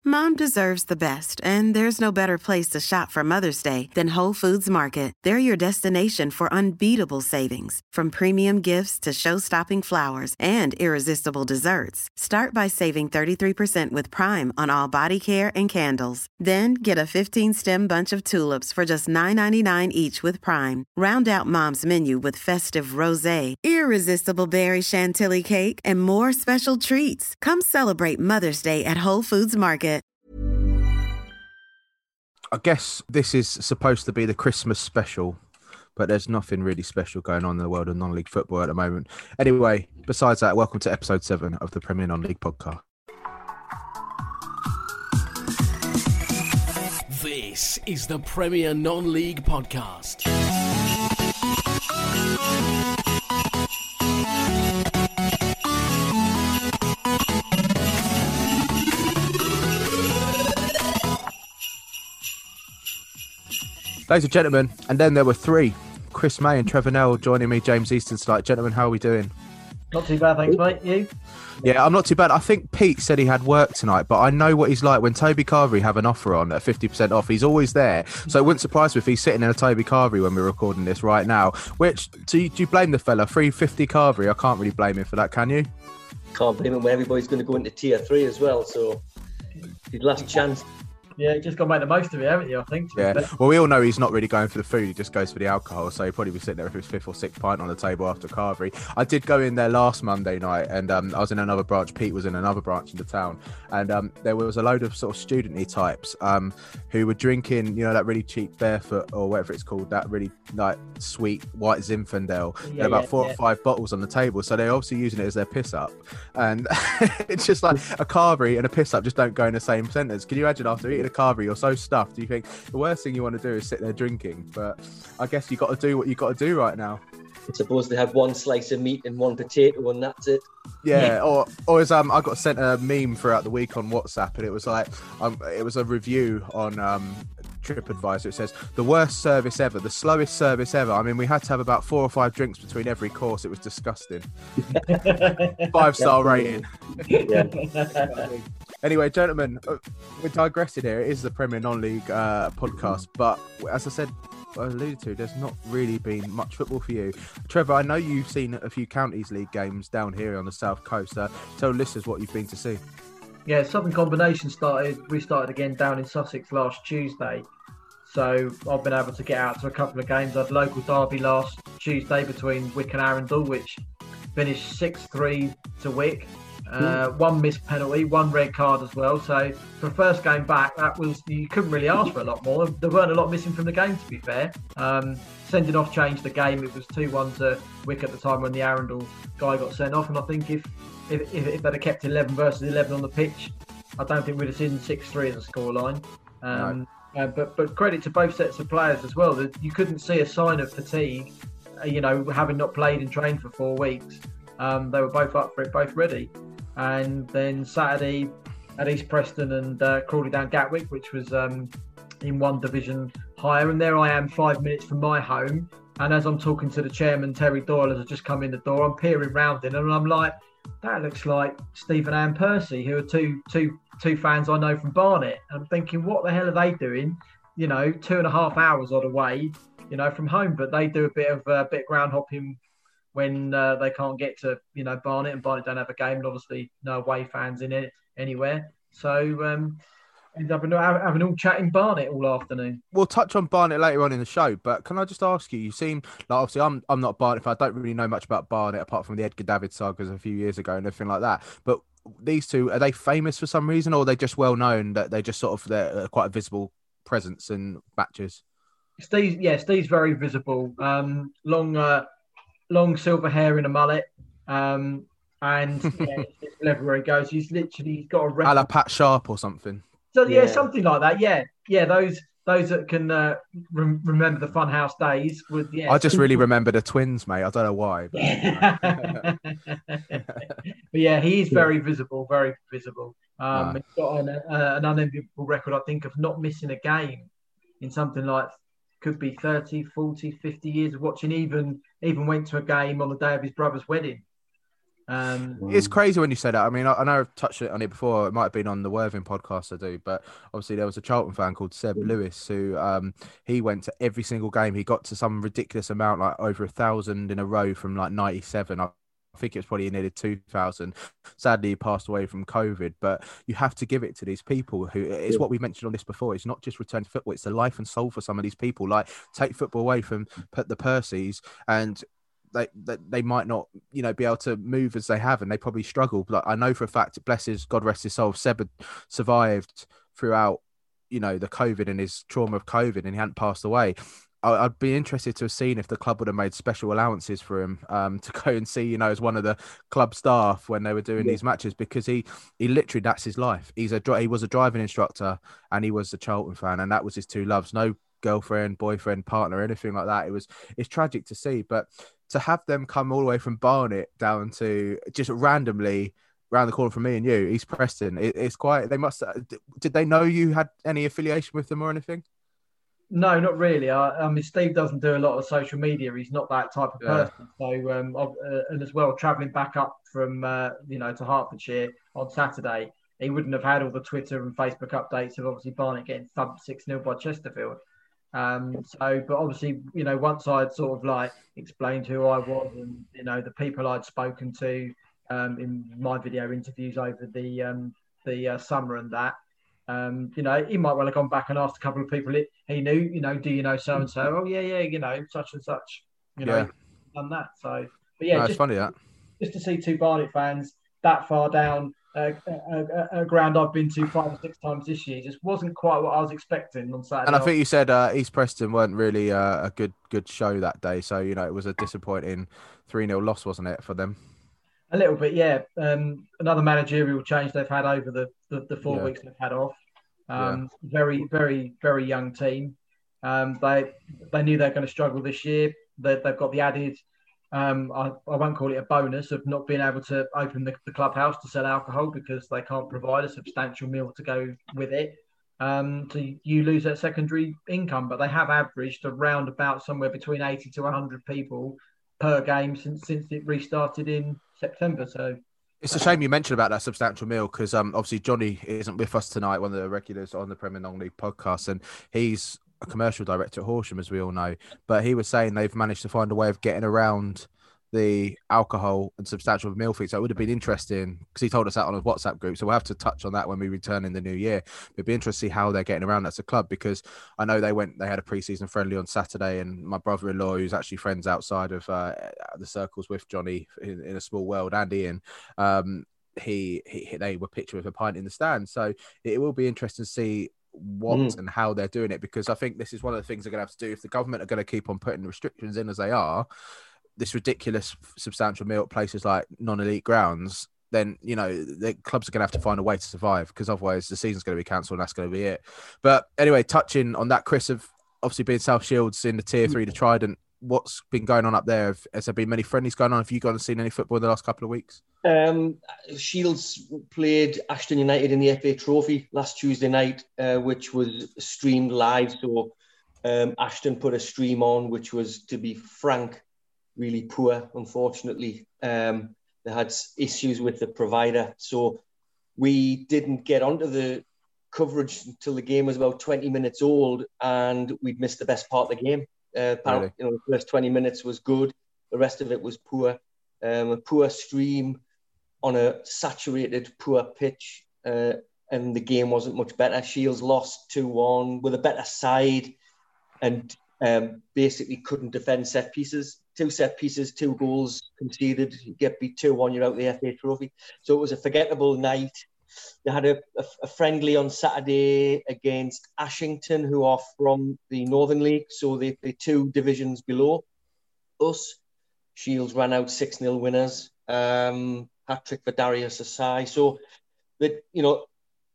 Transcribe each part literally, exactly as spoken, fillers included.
Mom deserves the best, and there's no better place to shop for Mother's Day than Whole Foods Market. They're your destination for unbeatable savings, from premium gifts to show-stopping flowers and irresistible desserts. Start by saving thirty-three percent with Prime on all body care and candles. Then get a fifteen-stem bunch of tulips for just nine ninety-nine each with Prime. Round out Mom's menu with festive rosé, irresistible berry chantilly cake, and more special treats. Come celebrate Mother's Day at Whole Foods Market. I guess this is supposed to be the Christmas special, but there's nothing really special going on in the world of non-league football at the moment. Anyway, besides that, welcome to episode seven of the Premier Non-League podcast. This is the Premier Non-League podcast. Ladies and gentlemen, and then there were three. Chris May and Trevor Nell joining me, James Easton tonight. Gentlemen, how are we doing? Not too bad, thanks, mate. You? Yeah, I'm not too bad. I think Pete said he had work tonight, but I know what he's like. When Toby Carvery have an offer on at fifty percent off, he's always there. So it wouldn't surprise me if he's sitting in a Toby Carvery when we're recording this right now. Which, do you, do you blame the fella? three fifty Carvery, I can't really blame him for that, can you? Can't blame him when everybody's going to go into tier three as well, so his last chance. Yeah, just got to make the most of it, haven't you, I think? Yeah, well, we all know he's not really going for the food, he just goes for the alcohol, so he'll probably be sitting there with his fifth or sixth pint on the table after Carvery. I did go in there last Monday night, and um, I was in another branch, Pete was in another branch in the town, and um, there was a load of sort of student-y types um, who were drinking, you know, that really cheap Barefoot, or whatever it's called, that really, like, sweet white Zinfandel. Yeah, There were about yeah, four yeah. or five bottles on the table, so they're obviously using it as their piss-up, and it's just like a Carvery and a piss-up just don't go in the same sentence. Can you imagine after eating a Carvery, you're so stuffed, you think the worst thing you want to do is sit there drinking, but I guess you got to do what you got to do right now. I suppose they have one slice of meat and one potato, and that's it. Yeah, or or as um, I got sent a meme throughout the week on WhatsApp, and it was like um, it was a review on um, TripAdvisor. It says the worst service ever, the slowest service ever. I mean, we had to have about four or five drinks between every course. It was disgusting. Five star rating. Yeah. Anyway, gentlemen, uh, we're digressing here. It is the Premier Non-League uh, podcast, but as I said, I alluded to, there's not really been much football for you. Trevor, I know you've seen a few Counties League games down here on the South Coast. Uh, tell listeners what you've been to see. Yeah, Southern Combination started, we started again down in Sussex last Tuesday. So I've been able to get out to a couple of games. I had local derby last Tuesday between Wick and Arundel, which finished six three to Wick. Uh, one missed penalty, one red card as well. So for the first game back, that was, you couldn't really ask for a lot more. There weren't a lot missing from the game, to be fair. Um, sending off changed the game. It was two one to Wick at the time when the Arundel guy got sent off. And I think if if, if, if they'd have kept eleven versus eleven on the pitch, I don't think we'd have seen six three as a scoreline. Um, no. uh, but but credit to both sets of players as well. That you couldn't see a sign of fatigue. Uh, you know, having not played and trained for four weeks, um, they were both up for it, both ready. And then Saturday at East Preston and uh, Crawley Down Gatwick, which was um, in one division higher. And there I am, five minutes from my home. And as I'm talking to the chairman, Terry Doyle, as I just come in the door, I'm peering round in, and I'm like, that looks like Stephen and Percy, who are two two two fans I know from Barnet. And I'm thinking, what the hell are they doing? You know, two and a half hours odd away, you know, from home. But they do a bit of uh, bit of ground hopping when uh, they can't get to, you know, Barnet, and Barnet don't have a game, and obviously no away fans in it anywhere. So um, ended up having all chat in Barnet all afternoon. We'll touch on Barnet later on in the show, but can I just ask you, you seem like, obviously I'm I'm not a Barnet fan, I don't really know much about Barnet apart from the Edgar David sagas a few years ago and everything like that, but these two, are they famous for some reason, or are they just well known that they just sort of, they're quite a visible presence in matches? Steve, yeah, Steve's very visible. Um, long, uh, long silver hair in a mullet, um, and yeah, it's everywhere he goes. He's literally he's got a record. A la Pat Sharp or something. So yeah, Yeah. something like that. Yeah, yeah. Those those that can uh, rem- remember the Funhouse days would. Yeah, I just really remember the twins, mate. I don't know why. But, but yeah, he is very visible, very visible. Um, No. He's got an, uh, an unenviable record, I think, of not missing a game in something like, could be thirty, forty, fifty years of watching. Even even went to a game on the day of his brother's wedding. Um, It's crazy when you say that. I mean, I, I know I've touched on it before. It might have been on the Worthing podcast I do, but obviously there was a Charlton fan called Seb Lewis who um he went to every single game. He got to some ridiculous amount, like over a thousand in a row from like ninety-seven. I think it was probably nearly two thousand. Sadly, he passed away from COVID, but you have to give it to these people who, it's what we mentioned on this before. It's not just return to football. It's the life and soul for some of these people. Like, take football away from the Percys and They, they they might not, you know, be able to move as they have, and they probably struggle. But I know for a fact, bless his, God rest his soul, Seb had survived throughout, you know, the COVID and his trauma of COVID, and he hadn't passed away. I, I'd be interested to have seen if the club would have made special allowances for him um, to go and see, you know, as one of the club staff when they were doing yeah. these matches, because he he literally, that's his life. He's a he was a driving instructor, and he was a Charlton fan, and that was his two loves. No girlfriend, boyfriend, partner, anything like that. It was it's tragic to see, but to have them come all the way from Barnet down to just randomly around the corner from me and you, East Preston, it, it's quite, they must, did they know you had any affiliation with them or anything? No, not really. I, I mean, Steve doesn't do a lot of social media. He's not that type of Yeah. person. So, um, uh, and as well, travelling back up from, uh, you know, to Hertfordshire on Saturday, he wouldn't have had all the Twitter and Facebook updates of obviously Barnet getting thumped six nil by Chesterfield. Um, so, but obviously, you know, once I'd sort of like explained who I was and, you know, the people I'd spoken to um, in my video interviews over the um, the uh, summer and that, um, you know, he might well have gone back and asked a couple of people he, he knew, you know, do you know so-and-so? Oh, yeah, yeah, you know, such and such, you know, Yeah. done that. So, but yeah, No, just, it's funny that. just to see two Barnet fans that far down a, a, a ground I've been to five or six times this year just wasn't quite what I was expecting on Saturday. And I think you said uh, East Preston weren't really uh, a good good show that day. So, you know, it was a disappointing three nil loss, wasn't it, for them? A little bit, yeah. Um, another managerial change they've had over the, the, the four Yeah. weeks they've had off. Um, yeah. Very, very, very young team. Um, they they knew they're going to struggle this year. They, they've got the added, um, I, I won't call it a bonus, of not being able to open the, the clubhouse to sell alcohol because they can't provide a substantial meal to go with it. Um, so you lose that secondary income, but they have averaged around about somewhere between eighty to one hundred people per game since since it restarted in September. So it's a shame you mentioned about that substantial meal because um, obviously Johnny isn't with us tonight, one of the regulars on the Premier Non-League podcast, and he's a commercial director at Horsham, as we all know. But he was saying they've managed to find a way of getting around the alcohol and substantial meal fee. So it would have been interesting because he told us that on a WhatsApp group. So we'll have to touch on that when we return in the new year. It'd be interesting to see how they're getting around as a club, because I know they went, they had a pre-season friendly on Saturday, and my brother-in-law, who's actually friends outside of uh, the circles with Johnny in, in a small world, and Ian, um, he, he they were pictured with a pint in the stand. So it will be interesting to see what mm. and how they're doing it, because I think this is one of the things they're going to have to do if the government are going to keep on putting the restrictions in as they are. This ridiculous substantial meal at places like non-elite grounds, then, you know, the clubs are going to have to find a way to survive, because otherwise the season's going to be cancelled and that's going to be it. But anyway, touching on that, Chris, of obviously being South Shields in the tier three, the Trident, what's been going on up there? Has there been many friendlies going on? Have you gone and seen any football in the last couple of weeks? Um, Shields played Ashton United in the F A Trophy last Tuesday night, uh, which was streamed live. So um, Ashton put a stream on, which was, to be frank, really poor, unfortunately. Um, they had issues with the provider. So we didn't get onto the coverage until the game was about twenty minutes old, and we'd missed the best part of the game. Uh, really? You know, the first twenty minutes was good. The rest of it was poor. Um, a poor stream on a saturated, poor pitch. Uh, and the game wasn't much better. Shields lost two one with a better side, and um, basically couldn't defend set pieces. Two set pieces, two goals conceded. You get beat two one, you're out the F A Trophy. So it was a forgettable night. They had a, a, a friendly on Saturday against Ashington, who are from the Northern League. So they play two divisions below us. Shields ran out six nil winners. Um, hat-trick for Darius Asai. So, that, you know,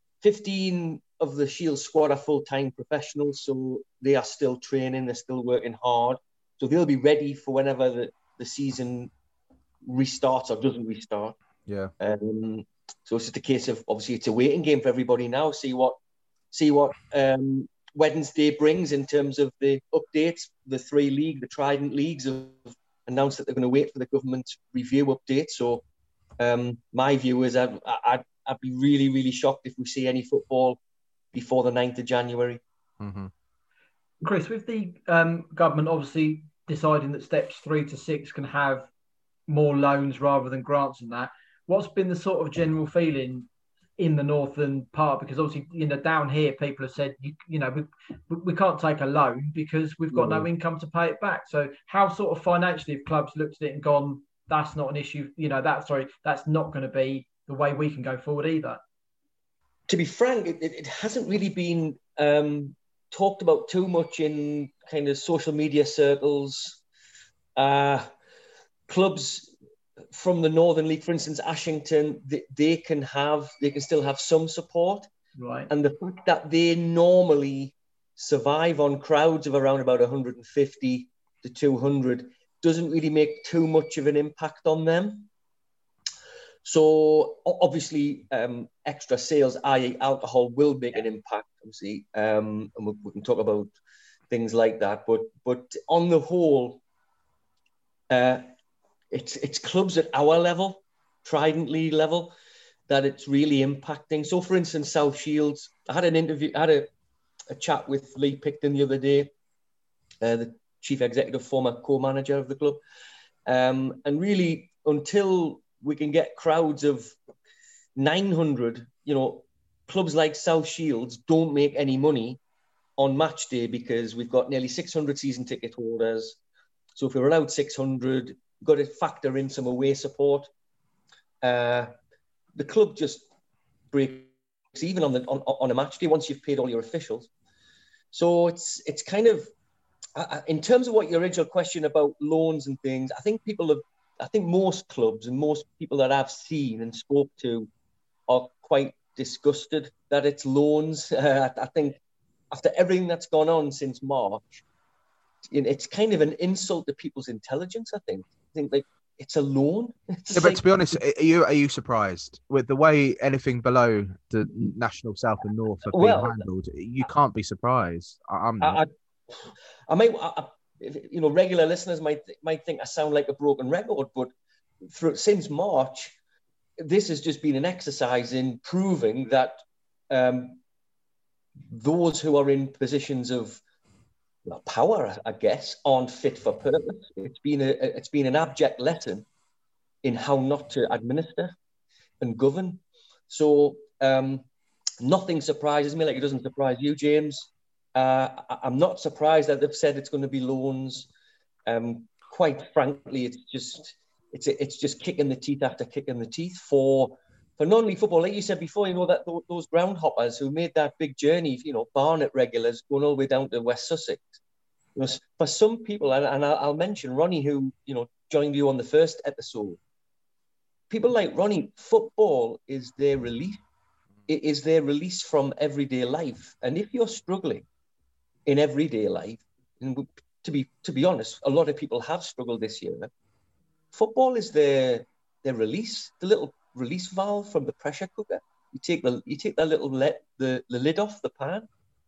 fifteen of the Shields squad are full-time professionals. So they are still training. They're still working hard. So they'll be ready for whenever the, the season restarts or doesn't restart. Yeah. Um, so it's just a case of, obviously, it's a waiting game for everybody now. See what see what um, Wednesday brings in terms of the updates. The three league, the Trident leagues have announced that they're going to wait for the government review update. So Um, my view is I'd, I'd, I'd be really, really shocked if we see any football before the ninth of January. Mm-hmm. Chris, with the um, government obviously deciding that steps three to six can have more loans rather than grants and that, what's been the sort of general feeling in the northern part? Because obviously, you know, down here, people have said, you, you know, we, we can't take a loan because we've got no income to pay it back. So how sort of financially have clubs looked at it and gone, that's not an issue, you know, that, sorry, that's not going to be the way we can go forward either? To be frank, it, it hasn't really been um, talked about too much in kind of social media circles. Uh, clubs from the Northern League, for instance, Ashington, they, they can have, they can still have some support. Right. And the fact that they normally survive on crowds of around about one hundred fifty to two hundred doesn't really make too much of an impact on them. So obviously, um, extra sales, that is alcohol, will make an impact, obviously. Um, and we, we can talk about things like that. But but on the whole, uh, it's it's clubs at our level, Trident League level, that it's really impacting. So, for instance, South Shields, I had an interview, I had a, a chat with Lee Picton the other day, uh, the chief executive, former co-manager of the club. Um, and really, until we can get crowds of nine hundred, you know, clubs like South Shields don't make any money on match day because we've got nearly six hundred season ticket holders. So if we're allowed six hundred, we've got to factor in some away support. Uh, the club just breaks even on the on, on a match day once you've paid all your officials. So it's it's kind of, uh, in terms of what your original question about loans and things, I think people have, I think most clubs and most people that I've seen and spoke to are quite disgusted that it's loans. Uh, I, I think after everything that's gone on since March, it's kind of an insult to people's intelligence. I think. I think like it's a loan. It's yeah, but like, to be honest, are you are you surprised with the way anything below the national south and north have been well, handled? You can't be surprised. I, I'm not. I, I, I might, I, you know, regular listeners might might think I sound like a broken record, but for, since March, this has just been an exercise in proving that um, those who are in positions of well, power, I guess, aren't fit for purpose. It's been a, it's been an abject lesson in how not to administer and govern. So um, nothing surprises me, like it doesn't surprise you, James. Uh, I, I'm not surprised that they've said it's going to be loans. Um, quite frankly, it's just it's it's just kicking the teeth after kicking the teeth for for non-league football. Like you said before, you know that those ground hoppers who made that big journey, you know, Barnet regulars going all the way down to West Sussex. You know, for some people, and, and I'll mention Ronnie, who you know joined you on the first episode. People like Ronnie, football is their release. It is their release from everyday life, and if you're struggling in everyday life, and to be to be honest, a lot of people have struggled this year. Football is their their release, the little release valve from the pressure cooker. You take the you take that little let the, the lid off the pan,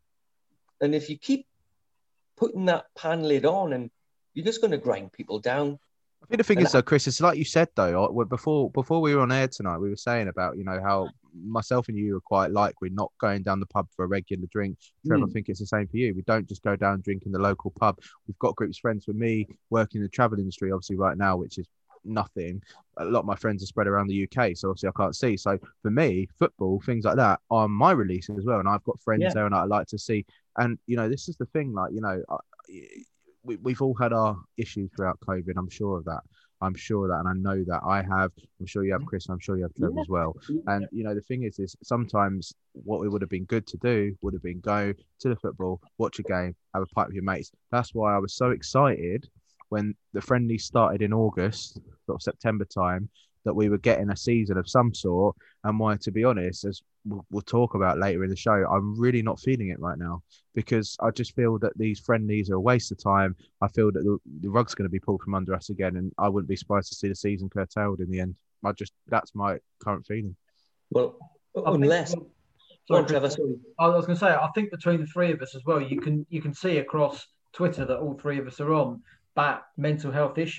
and if you keep putting that pan lid on, and you're just going to grind people down. I think the thing and is, though, Chris, it's like you said, though, before before we were on air tonight, we were saying about, you know, how myself and you are quite like we're not going down the pub for a regular drink. Trevor, mm. I think it's the same for you. We don't just go down drinking the local pub. We've got groups of friends. For me, working in the travel industry, obviously, right now, which is nothing. A lot of my friends are spread around the U K, so obviously I can't see. So for me, football, things like that are my release as well. And I've got friends yeah. there and I like to see. And, you know, this is the thing, like, you know, I, we, we've all had our issues throughout COVID. I'm sure of that. I'm sure of that. And I know that I have. I'm sure you have, Chris. I'm sure you have, Trevor, yeah. as well. And, you know, the thing is, is sometimes what it would have been good to do would have been go to the football, watch a game, have a pipe with your mates. That's why I was so excited when the friendly started in August, sort of September time, that we were getting a season of some sort. And why, to be honest, as we'll, we'll talk about later in the show, I'm really not feeling it right now because I just feel that these friendlies are a waste of time. I feel that the, the rug's going to be pulled from under us again, and I wouldn't be surprised to see the season curtailed in the end. I just, that's my current feeling. Well, unless... Think, sorry, Trevor, sorry. I was going to say, I think between the three of us as well, you can you can see across Twitter that all three of us are on that mental health issue.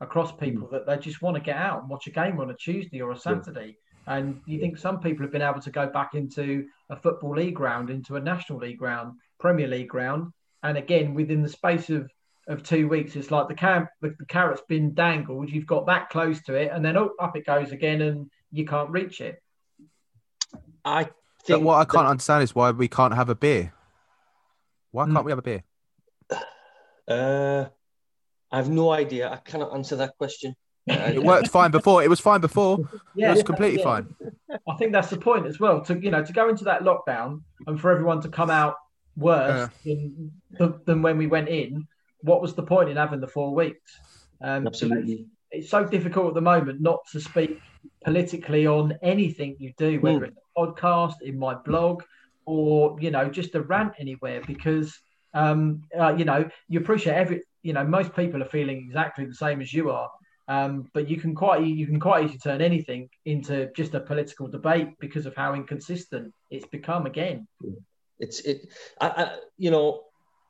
across people mm. that they just want to get out and watch a game on a Tuesday or a Saturday. Yeah. And you think some people have been able to go back into a Football League ground, into a National League ground, Premier League ground. And again, within the space of, of two weeks, it's like the, cam- the, the carrot's been dangled. You've got that close to it, and then oh, up it goes again, and you can't reach it. I think but what I can't that... understand is why we can't have a beer. Why can't mm. we have a beer? Uh, I have no idea. I cannot answer that question. It worked fine before. It was fine before. Yeah, it was completely yeah. fine. I think that's the point as well. To you know, to go into that lockdown and for everyone to come out worse yeah. than, than when we went in. What was the point in having the four weeks? Um, Absolutely. You know, it's so difficult at the moment not to speak politically on anything you do, whether mm. it's a podcast, in my blog, or you know, just a rant anywhere, because um, uh, you know, you appreciate every. You know, most people are feeling exactly the same as you are. Um, but you can quite you can quite easily turn anything into just a political debate because of how inconsistent it's become again. It's it, I, I, you know,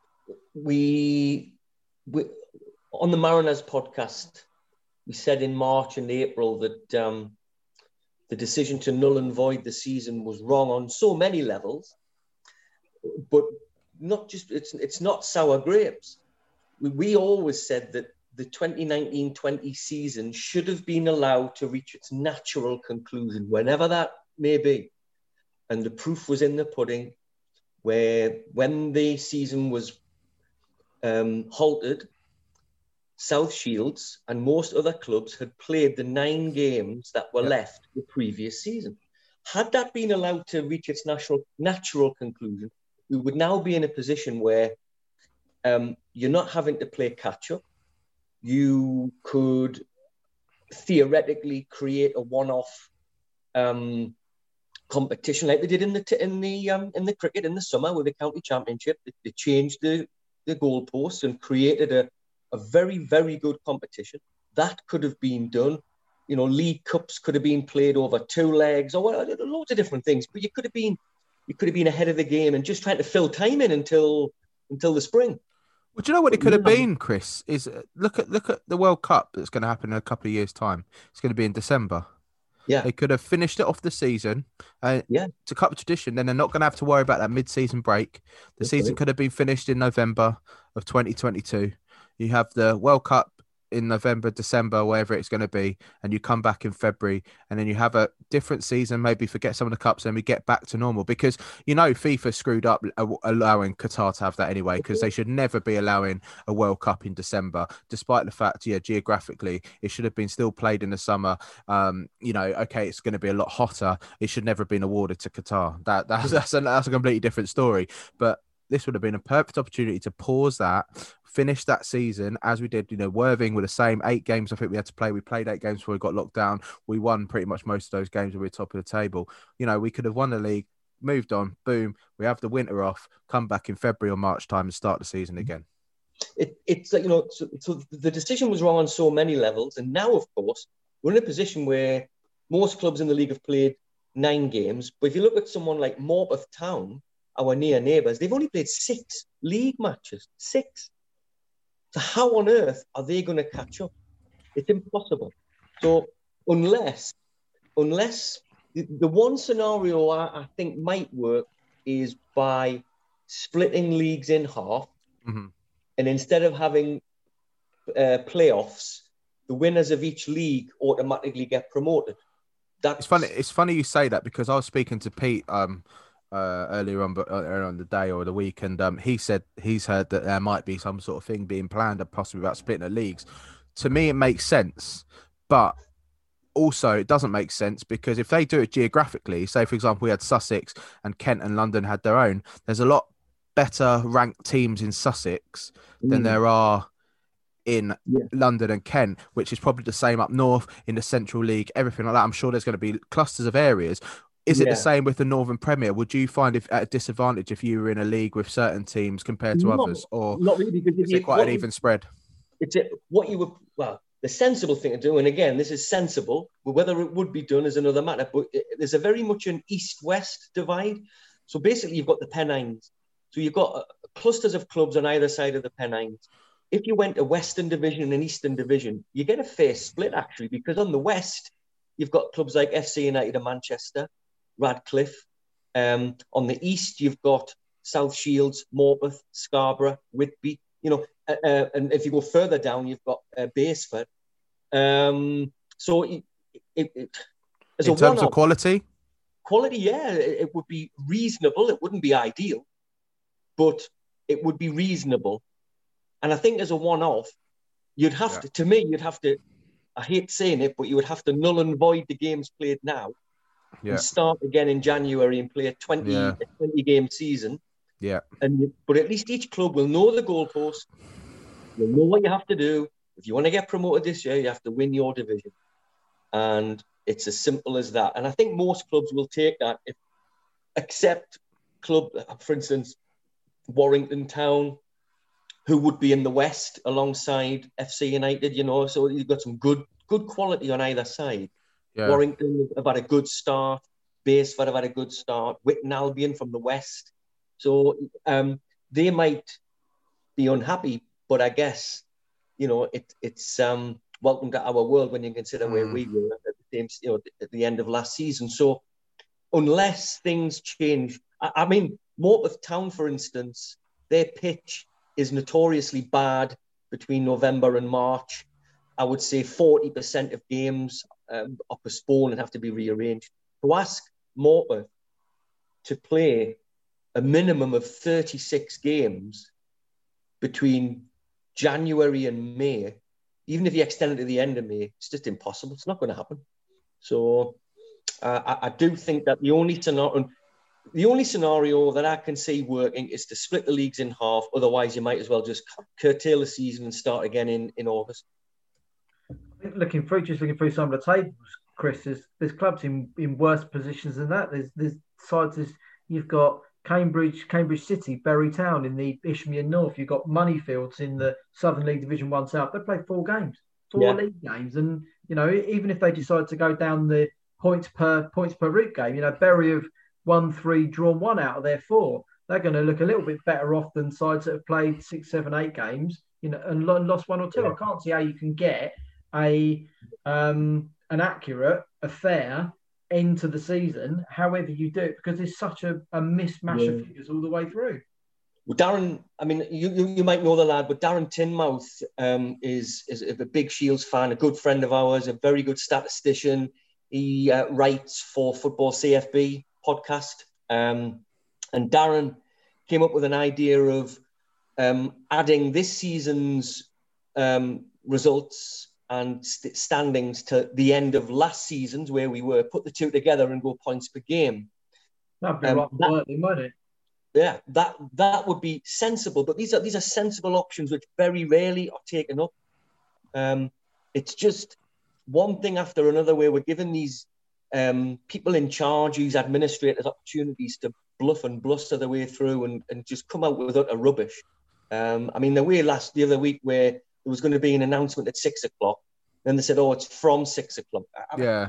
we we on the Mariners podcast, we said in March and April that um, the decision to null and void the season was wrong on so many levels, but not just it's it's not sour grapes. We, we always said that the twenty nineteen twenty season should have been allowed to reach its natural conclusion, whenever that may be. And the proof was in the pudding, where when the season was um, halted, South Shields and most other clubs had played the nine games that were yeah. left the previous season. Had that been allowed to reach its national, natural conclusion, we would now be in a position where um, you're not having to play catch-up. You could theoretically create a one-off um, competition like they did in the t- in the um, in the cricket in the summer with the county championship. They, they changed the the goalposts and created a, a very very good competition that could have been done. You know, league cups could have been played over two legs or well, loads of different things. But you could have been you could have been ahead of the game and just trying to fill time in until until the spring. Well, do you know what it could have been, Chris? Is uh, look at look at the World Cup that's going to happen in a couple of years' time. It's going to be in December. Yeah, they could have finished it off the season. Uh, yeah, to cut the tradition, then they're not going to have to worry about that mid-season break. The okay. season could have been finished in November of twenty twenty-two. You have the World Cup in November, December, wherever it's going to be, and you come back in February, and then you have a different season, maybe forget some of the cups, and we get back to normal. Because, you know, FIFA screwed up allowing Qatar to have that anyway, because they should never be allowing a World Cup in December, despite the fact, yeah, geographically, it should have been still played in the summer. Um, you know, okay, it's going to be a lot hotter. It should never have been awarded to Qatar. That that's that's a, that's a completely different story. But this would have been a perfect opportunity to pause that, finish that season as we did. You know, Worthing with the same eight games I think we had to play. We played eight games before we got locked down. We won pretty much most of those games. We were top of the table. You know, we could have won the league, moved on, boom, we have the winter off, come back in February or March time and start the season again. It, it's like, you know, so, so the decision was wrong on so many levels. And now, of course, we're in a position where most clubs in the league have played nine games. But if you look at someone like Morpeth Town, our near neighbours, they've only played six league matches. Six. So how on earth are they going to catch up? It's impossible. So unless, unless the, the one scenario I, I think might work is by splitting leagues in half, mm-hmm. and instead of having uh, playoffs, the winners of each league automatically get promoted. That's it's funny. It's funny you say that, because I was speaking to Pete um, uh, earlier on, but earlier on the day or the week, and um, he said he's heard that there might be some sort of thing being planned, possibly about splitting the leagues. To me, it makes sense, but also it doesn't make sense, because if they do it geographically, say for example we had Sussex and Kent and London had their own, there's a lot better ranked teams in Sussex mm. than there are in yeah. London and Kent, which is probably the same up north in the Central League, everything like that. I'm sure there's going to be clusters of areas. Is it yeah. the same with the Northern Premier? Would you find it at a disadvantage if you were in a league with certain teams compared to not, others, or not really, because is it quite an even spread? It's a, what you would, well, the sensible thing to do, and again, this is sensible, but whether it would be done is another matter. But it, there's a very much an east-west divide. So basically, you've got the Pennines. So you've got uh, clusters of clubs on either side of the Pennines. if you went to Western Division and Eastern Division, you get a fair split, actually, because on the West, you've got clubs like F C United of Manchester, Radcliffe. Um, on the East, you've got South Shields, Morpeth, Scarborough, Whitby. You know, uh, uh, and if you go further down, you've got uh, Baseford. Um, so, it, it, it, as in a terms of one-off, quality, quality, yeah, it, it would be reasonable. It wouldn't be ideal, but it would be reasonable. And I think as a one-off, you'd have yeah. to, to me, you'd have to, I hate saying it, but you would have to null and void the games played now yeah. and start again in January and play a twenty, yeah. a twenty game season. Yeah. And But at least each club will know the goalpost. You'll know what you have to do. If you want to get promoted this year, you have to win your division. And it's as simple as that. And I think most clubs will take that, if, except club, for instance, Warrington Town, who would be in the West alongside F C United, you know. So you've got some good good quality on either side. Yeah. Warrington have had a good start. Baseford have had a good start. Witton Albion from the West. So um, they might be unhappy, but I guess, you know, it, it's um, welcome to our world when you consider mm. where we were at the, same, you know, at the end of last season. So unless things change, I, I mean, Morpeth Town, for instance, their pitch is notoriously bad between November and March. I would say forty percent of games um, are postponed and have to be rearranged. To ask Morpeth to play a minimum of thirty-six games between January and May, even if you extend it to the end of May, it's just impossible. It's not going to happen. So uh, I, I do think that the only scenario... The only scenario that I can see working is to split the leagues in half. Otherwise, you might as well just curtail the season and start again in, in August. I think looking through, just looking through some of the tables, Chris, there's, there's clubs in, in worse positions than that. There's there's sides, there's, you've got Cambridge, Cambridge City, Bury Town in the Isthmian North. You've got Moneyfields in the Southern League Division One South. They play four games, four yeah. league games, and you know, even if they decide to go down the points per points per route game, you know, Bury have won three, drawn one out of their four. They're going to look a little bit better off than sides that have played six, seven, eight games, you know, and lost one or two. Yeah. I can't see how you can get a um, an accurate, a fair end to the season, however you do it, because there's such a, a mismatch yeah. of figures all the way through. Well, Darren, I mean, you, you you might know the lad, but Darren Tinmouth um, is is a big Shields fan, a good friend of ours, a very good statistician. He uh, writes for Football C F B podcast, um, and Darren came up with an idea of um, adding this season's um, results and st- standings to the end of last season's, where we were, put the two together and go points per game. That'd be um, right, that, working, wouldn't it? Yeah, that that would be sensible. But these are these are sensible options which very rarely are taken up. Um, it's just one thing after another where we're given these Um, people in charge, use administrators, opportunities to bluff and bluster their way through and, and just come out with utter rubbish. Um, I mean, the way last the other week where there was going to be an announcement at six o'clock, then they said, "Oh, it's from six o'clock." Yeah,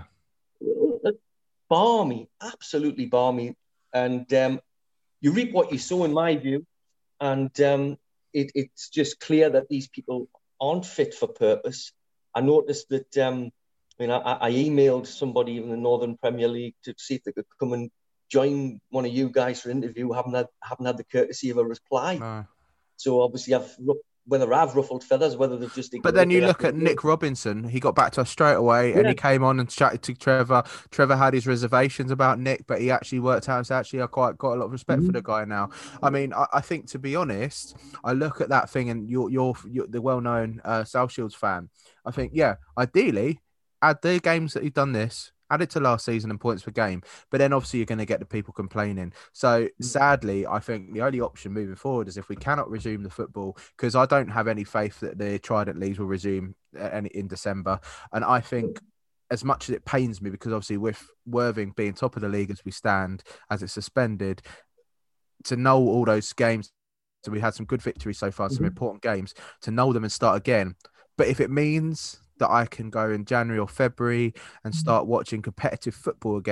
balmy, absolutely balmy, and um, you reap what you sow, in my view. And um, it, it's just clear that these people aren't fit for purpose. I noticed that. Um, I mean, I, I emailed somebody in the Northern Premier League to see if they could come and join one of you guys for an interview. Haven't had, haven't had the courtesy of a reply. No. So obviously, I've whether I've ruffled feathers, whether they've just. But then you look at Nick Robinson. He got back to us straight away, yeah. and he came on and chatted to Trevor. Trevor had his reservations about Nick, but he actually worked out. So actually, I quite got a lot of respect mm-hmm. for the guy now. I mean, I, I think to be honest, I look at that thing, and you're you're, you're the well-known uh, South Shields fan. I think, yeah, ideally. Add the games that you've done this, add it to last season and points per game. But then obviously you're going to get the people complaining. So sadly, I think the only option moving forward is if we cannot resume the football, because I don't have any faith that the Trident Leagues will resume in December. And I think as much as it pains me, because obviously with Worthing being top of the league as we stand, as it's suspended, to know all those games, so we had some good victories so far, some mm-hmm. important games, to know them and start again. But if it means that I can go in January or February and start watching competitive football again,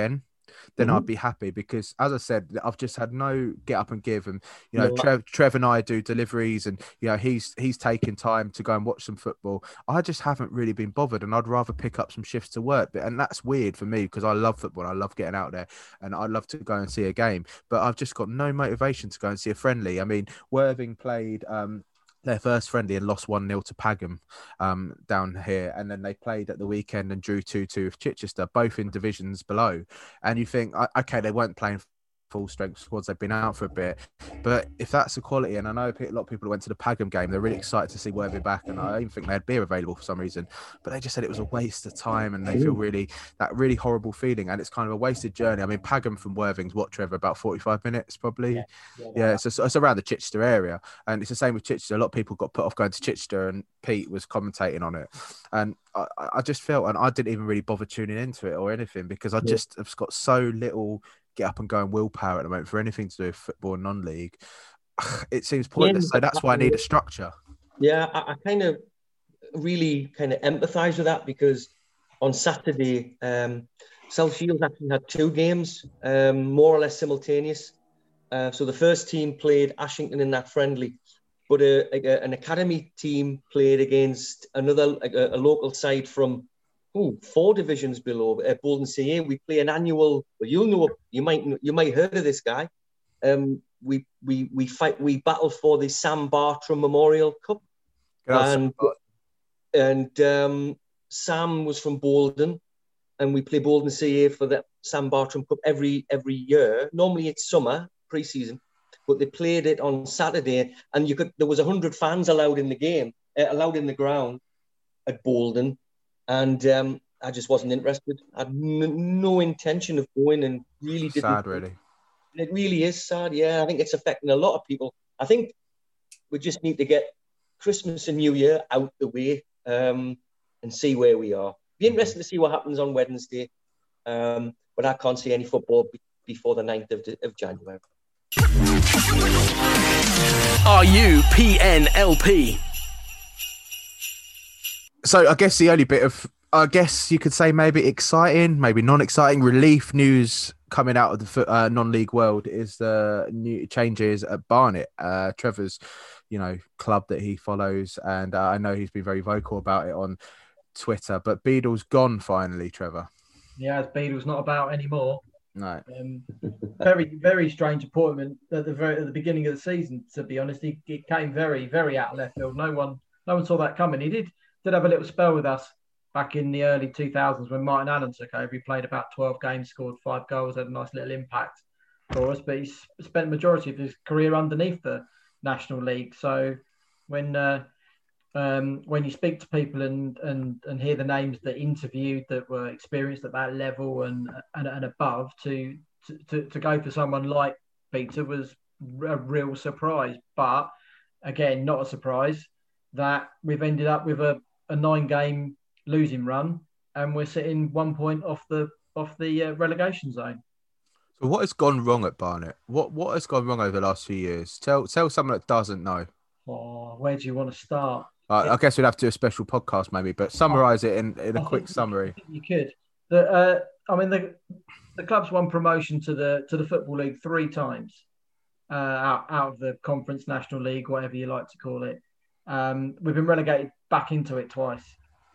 then Mhm. I'd be happy, because as I said, I've just had no get up and give. And, you know, No. Trev, Trev and I do deliveries, and, you know, he's, he's taking time to go and watch some football. I just haven't really been bothered, and I'd rather pick up some shifts to work. But, and that's weird for me, because I love football. I love getting out there, and I'd love to go and see a game, but I've just got no motivation to go and see a friendly. I mean, Worthing played, um, their first friendly and lost one nil to Pagham um, down here. And then they played at the weekend and drew two two with Chichester, both in divisions below. And you think, okay, they weren't playing full strength squads, they've been out for a bit, but if that's the quality, and I know a lot of people who went to the Pagham game, they're really excited to see Worthing back, and I even think they had beer available for some reason, but they just said it was a waste of time, and they feel really that really horrible feeling, and it's kind of a wasted journey. I mean, Pagham from Worthing's what, Trevor, about forty-five minutes probably. Yeah, yeah, yeah it's, it's around the Chichester area, and it's the same with Chichester. A lot of people got put off going to Chichester, and Pete was commentating on it, and I, I just felt, and I didn't even really bother tuning into it or anything, because I yeah. just have got so little get up and go and willpower at the moment for anything to do with football and non-league. It seems pointless. Yeah, so that's why I need a structure. Yeah, I, I kind of really kind of empathise with that, because on Saturday, um, South Shields actually had two games, um, more or less simultaneous. Uh, so the first team played Ashington in that friendly, but a, a, an academy team played against another a, a local side from Ooh, four divisions below, uh, Bolton C A. We play an annual. Well, you'll know. You might. You might heard of this guy. Um, we we we fight. We battle for the Sam Bartram Memorial Cup, and and um, Sam was from Bolton, and we play Bolton C A for the Sam Bartram Cup every every year. Normally it's summer pre-season, but they played it on Saturday, and you could. There was a hundred fans allowed in the game, uh, allowed in the ground at Bolton. And um, I just wasn't interested. I had n- no intention of going, and really didn't. Sad, really. It really is sad. Yeah, I think it's affecting a lot of people. I think we just need to get Christmas and New Year out the way um, and see where we are. Be interested to see what happens on Wednesday, um, but I can't see any football be- before the ninth of, of January. Are you P N L P? So I guess the only bit of, I guess you could say maybe exciting, maybe non-exciting relief news coming out of the uh, non-league world is the new changes at Barnet, uh, Trevor's, you know, club that he follows. And uh, I know he's been very vocal about it on Twitter, but Beadle's gone finally, Trevor. Yeah, Beadle's not about anymore. No. Um, very, very strange appointment at the very at the beginning of the season, to be honest. He, he came very, very out of left field. No one, no one saw that coming. He did. Did have a little spell with us back in the early two thousands when Martin Allen took over. He played about twelve games, scored five goals, had a nice little impact for us. But he's spent the majority of his career underneath the National League. So when uh, um, when you speak to people and, and and hear the names that interviewed that were experienced at that level and and, and above, to, to to go for someone like Peter was a real surprise. But again, not a surprise that we've ended up with a a nine-game losing run, and we're sitting one point off the off the uh, relegation zone. So, what has gone wrong at Barnet? What what has gone wrong over the last few years? Tell tell someone that doesn't know. Oh, where do you want to start? Uh, I guess we'd have to do a special podcast, maybe, but summarise it in, in a I quick summary. You could. The uh, I mean, the the club's won promotion to the to the Football League three times, uh, out out of the Conference, National League, whatever you like to call it. Um, we've been relegated back into it twice.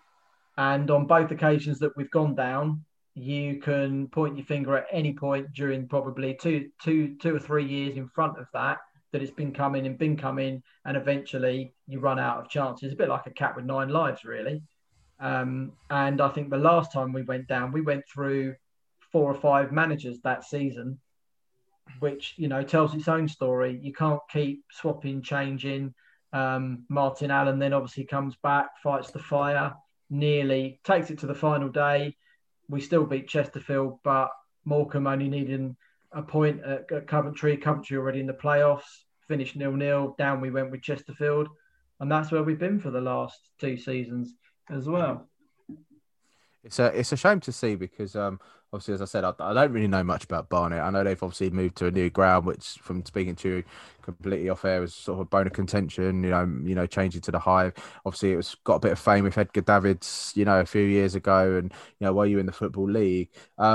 And on both occasions that we've gone down, you can point your finger at any point during probably two, two, two or three years in front of that, that it's been coming and been coming, and eventually you run out of chances. A bit like a cat with nine lives, really. Um, and I think the last time we went down, we went through four or five managers that season, which, you know, tells its own story. You can't keep swapping, changing. Um, Martin Allen then obviously comes back, fights the fire, nearly takes it to the final day. We still beat Chesterfield, but Morecambe only needing a point at, at Coventry. Coventry already in the playoffs, finished nil-nil. Down we went with Chesterfield. And that's where we've been for the last two seasons as well. It's a it's a shame to see because um obviously, as I said, I, I don't really know much about Barnet. I know they've obviously moved to a new ground, which, from speaking to you completely off air, was sort of a bone of contention. You know, you know, changing to the Hive. Obviously, it was got a bit of fame with Edgar Davids, you know, a few years ago, and you know, while you were in the Football League. Um,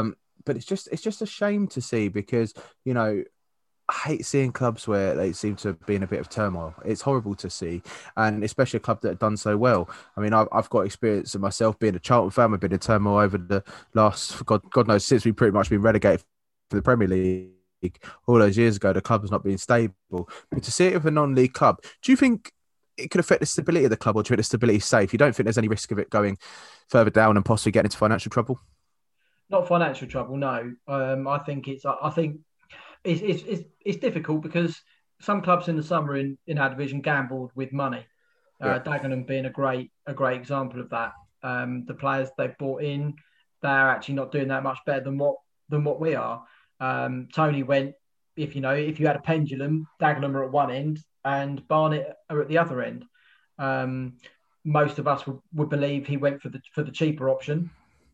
but it's just it's just a shame to see because, you know, I hate seeing clubs where they seem to be in a bit of turmoil. It's horrible to see, and especially a club that have done so well. I mean, I've, I've got experience of myself being a Charlton fan. I've been in turmoil over the last, God, God knows, since we've pretty much been relegated for the Premier League all those years ago. The club has not been stable. But to see it with a non-league club, do you think it could affect the stability of the club, or do you think the stability is safe? You don't think there's any risk of it going further down and possibly getting into financial trouble? Not financial trouble, no. Um, I think it's. I think it's, it's it's it's difficult because some clubs in the summer in, in our division gambled with money. Uh, yeah. Dagenham being a great a great example of that. Um, the players they brought in, they're actually not doing that much better than what than what we are. Um, Tony went. If you know, if you had a pendulum, Dagenham are at one end and Barnet are at the other end. Um, most of us would, would believe he went for the for the cheaper option,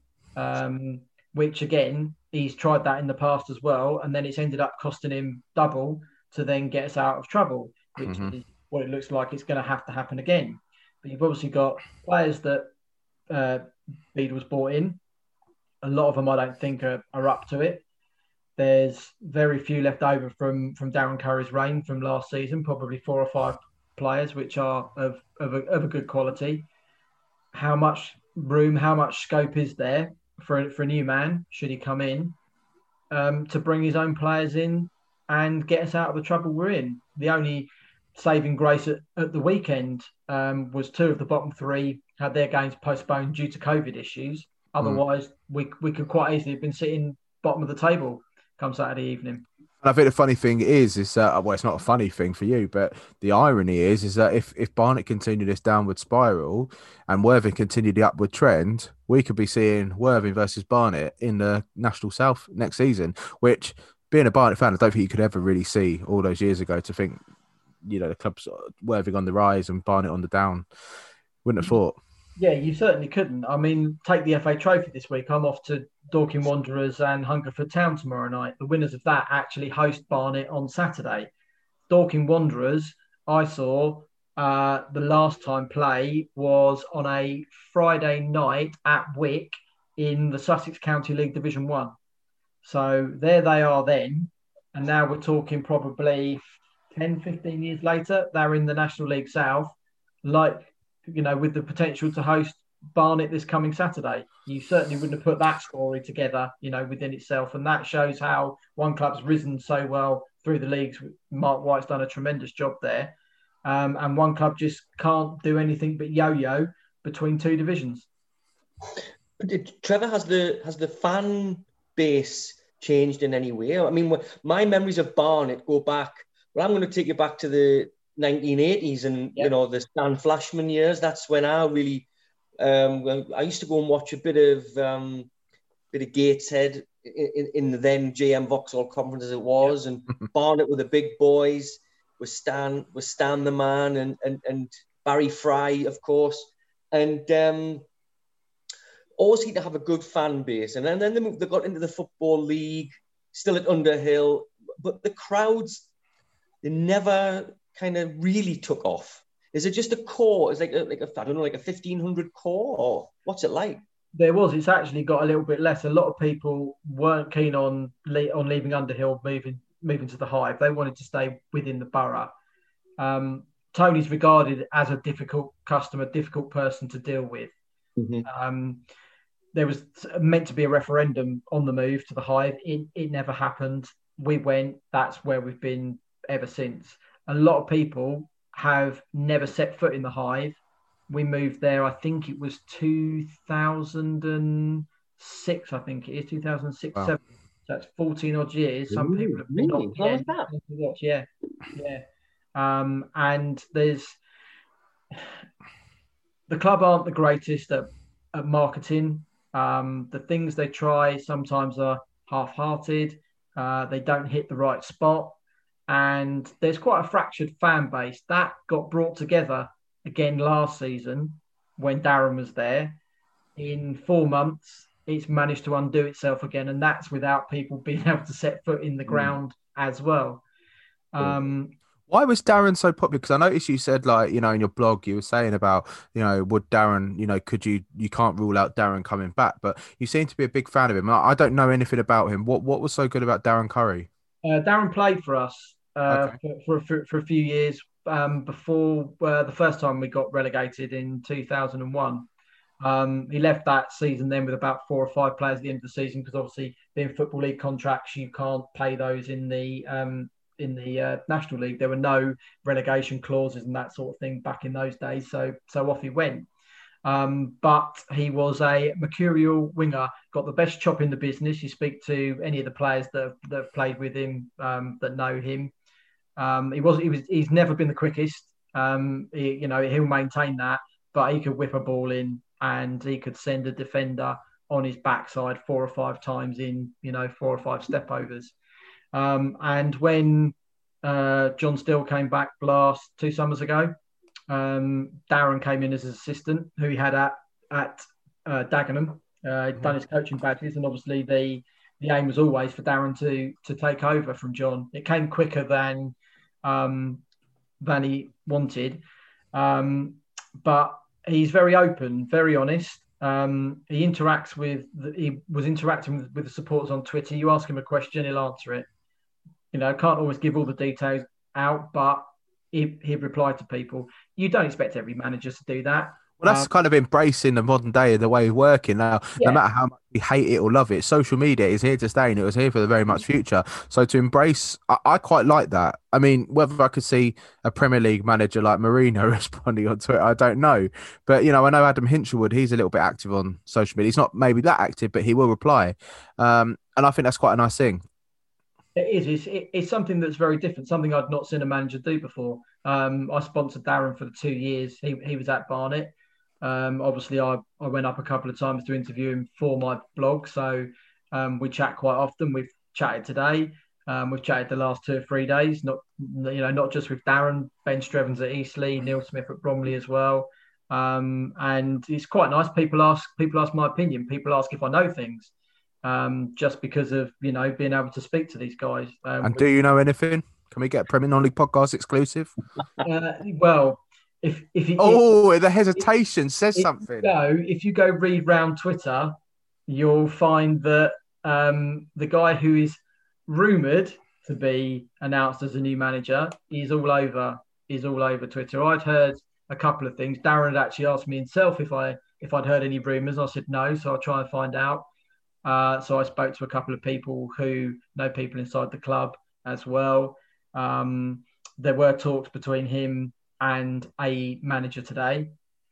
um, which again he's tried that in the past as well, and then it's ended up costing him double to then get us out of trouble, which mm-hmm. is what it looks like it's going to have to happen again. But you've obviously got players that uh, Bede was brought in. A lot of them I don't think are, are up to it. There's very few left over from, from Darren Curry's reign from last season, probably four or five players, which are of, of, a, of a good quality. How much room, how much scope is there for, for a new man, should he come in, um, to bring his own players in and get us out of the trouble we're in? The only saving grace at, at the weekend um, was two of the bottom three had their games postponed due to COVID issues. Otherwise, mm. we we could quite easily have been sitting bottom of the table come Saturday evening. And I think the funny thing is, is that, well, it's not a funny thing for you, but the irony is, is that if, if Barnet continue this downward spiral and Worthing continue the upward trend, we could be seeing Worthing versus Barnet in the National South next season, which, being a Barnet fan, I don't think you could ever really see all those years ago to think, you know, the club's Worthing on the rise and Barnet on the down. Wouldn't have thought. Yeah, you certainly couldn't. I mean, take the F A Trophy this week. I'm off to Dorking Wanderers and Hungerford Town tomorrow night. The winners of that actually host Barnet on Saturday. Dorking Wanderers, I saw uh, the last time play was on a Friday night at Wick in the Sussex County League Division One. So there they are then. And now we're talking probably ten, fifteen years later. They're in the National League South, like, you know, with the potential to host Barnet this coming Saturday. You certainly wouldn't have put that story together, you know, within itself. And that shows how one club's risen so well through the leagues. Mark White's done a tremendous job there. Um, and one club just can't do anything but yo-yo between two divisions. But Trevor, has the has the fan base changed in any way? I mean, my memories of Barnet go back, well, I'm going to take you back to the nineteen eighties and, yep. you know, the Stan Flashman years. That's when I really, um, I used to go and watch a bit of, um, bit of Gateshead in, in the then J M Vauxhall Conference as it was, yep. and Barnet were the big boys, with Stan, with Stan the man, and and and Barry Fry, of course, and um, always seemed to have a good fan base. And then, then they moved, they got into the Football League, still at Underhill, but the crowds, they never kind of really took off. Is it just a core? Is like a, like a, I don't know, like a fifteen hundred core, or what's it like? There was. It's actually got a little bit less. A lot of people weren't keen on le- on leaving Underhill, moving moving to the Hive. They wanted to stay within the borough. Um, Tony's regarded as a difficult customer, difficult person to deal with. Mm-hmm. Um, there was meant to be a referendum on the move to the Hive. It, it never happened. We went. That's where we've been ever since. A lot of people have never set foot in the Hive. We moved there, I think it was two thousand six, I think it is, two thousand six, wow. seven. So that's fourteen odd years. Some Ooh, people have been really? What was that? Watch. Yeah, yeah. Um, and there's... The club aren't the greatest at, at marketing. Um, the things they try sometimes are half-hearted. Uh, they don't hit the right spot. And there's quite a fractured fan base. That got brought together again last season when Darren was there. In four months, it's managed to undo itself again, and that's without people being able to set foot in the ground mm. as well. Um, Why was Darren so popular? Because I noticed you said, like, you know, in your blog, you were saying about, you know, would Darren, you know, could you, you can't rule out Darren coming back, but you seem to be a big fan of him. I I don't know anything about him. What what was so good about Darren Curry? Uh, Darren played for us uh, Okay. for, for, for, for a few years um, before uh, the first time we got relegated in two thousand one. Um, he left that season then with about four or five players at the end of the season because obviously being Football League contracts, you can't pay those in the um, in the uh, National League. There were no relegation clauses and that sort of thing back in those days. So so off he went. Um, but he was a mercurial winger, got the best chop in the business. You speak to any of the players that have, that have played with him um, that know him. Um, he was he was he's never been the quickest. Um, he, you know he'll maintain that, but he could whip a ball in and he could send a defender on his backside four or five times in you know four or five step overs. Um, and when uh, John Still came back last two summers ago, um, Darren came in as an assistant who he had at at uh, Dagenham. Uh, he'd done his coaching badges, and obviously the the aim was always for Darren to to take over from John. It came quicker than um, than he wanted, um, but he's very open, very honest. Um, he interacts with the, he was interacting with, with the supporters on Twitter. You ask him a question, he'll answer it. You know, can't always give all the details out, but he he replied to people. You don't expect every manager to do that. Well, that's Um, kind of embracing the modern day, the way of working now. No yeah, matter how much we hate it or love it, social media is here to stay, and it was here for the very much future. So to embrace, I, I quite like that. I mean, whether I could see a Premier League manager like Mourinho responding on Twitter, I don't know. But you know, I know Adam Hinchelwood. He's a little bit active on social media. He's not maybe that active, but he will reply. Um, and I think that's quite a nice thing. it is. It's, it, it's something that's very different. Something I'd not seen a manager do before. Um, I sponsored Darren for the two years. He he was at Barnet. Um, obviously, I, I went up a couple of times to interview him for my blog. So um, we chat quite often. We've chatted today. Um, we've chatted the last two or three days. Not you know not just with Darren, Ben Strevens at Eastleigh, Neil Smith at Bromley as well. Um, and it's quite nice. People ask people ask my opinion. People ask if I know things. Um, just because of you know being able to speak to these guys. Um, And do you know anything? Can we get Premier Non-League podcast exclusive? uh, well, if if you, Oh, the hesitation says if something. you go if you go read round Twitter, you'll find that um, the guy who is rumoured to be announced as a new manager is all over is all over Twitter. I'd heard a couple of things. Darren had actually asked me himself if I if I'd heard any rumours. I said no, so I'll try and find out. Uh, so I spoke to a couple of people who know people inside the club as well. Um, there were talks between him and a manager today.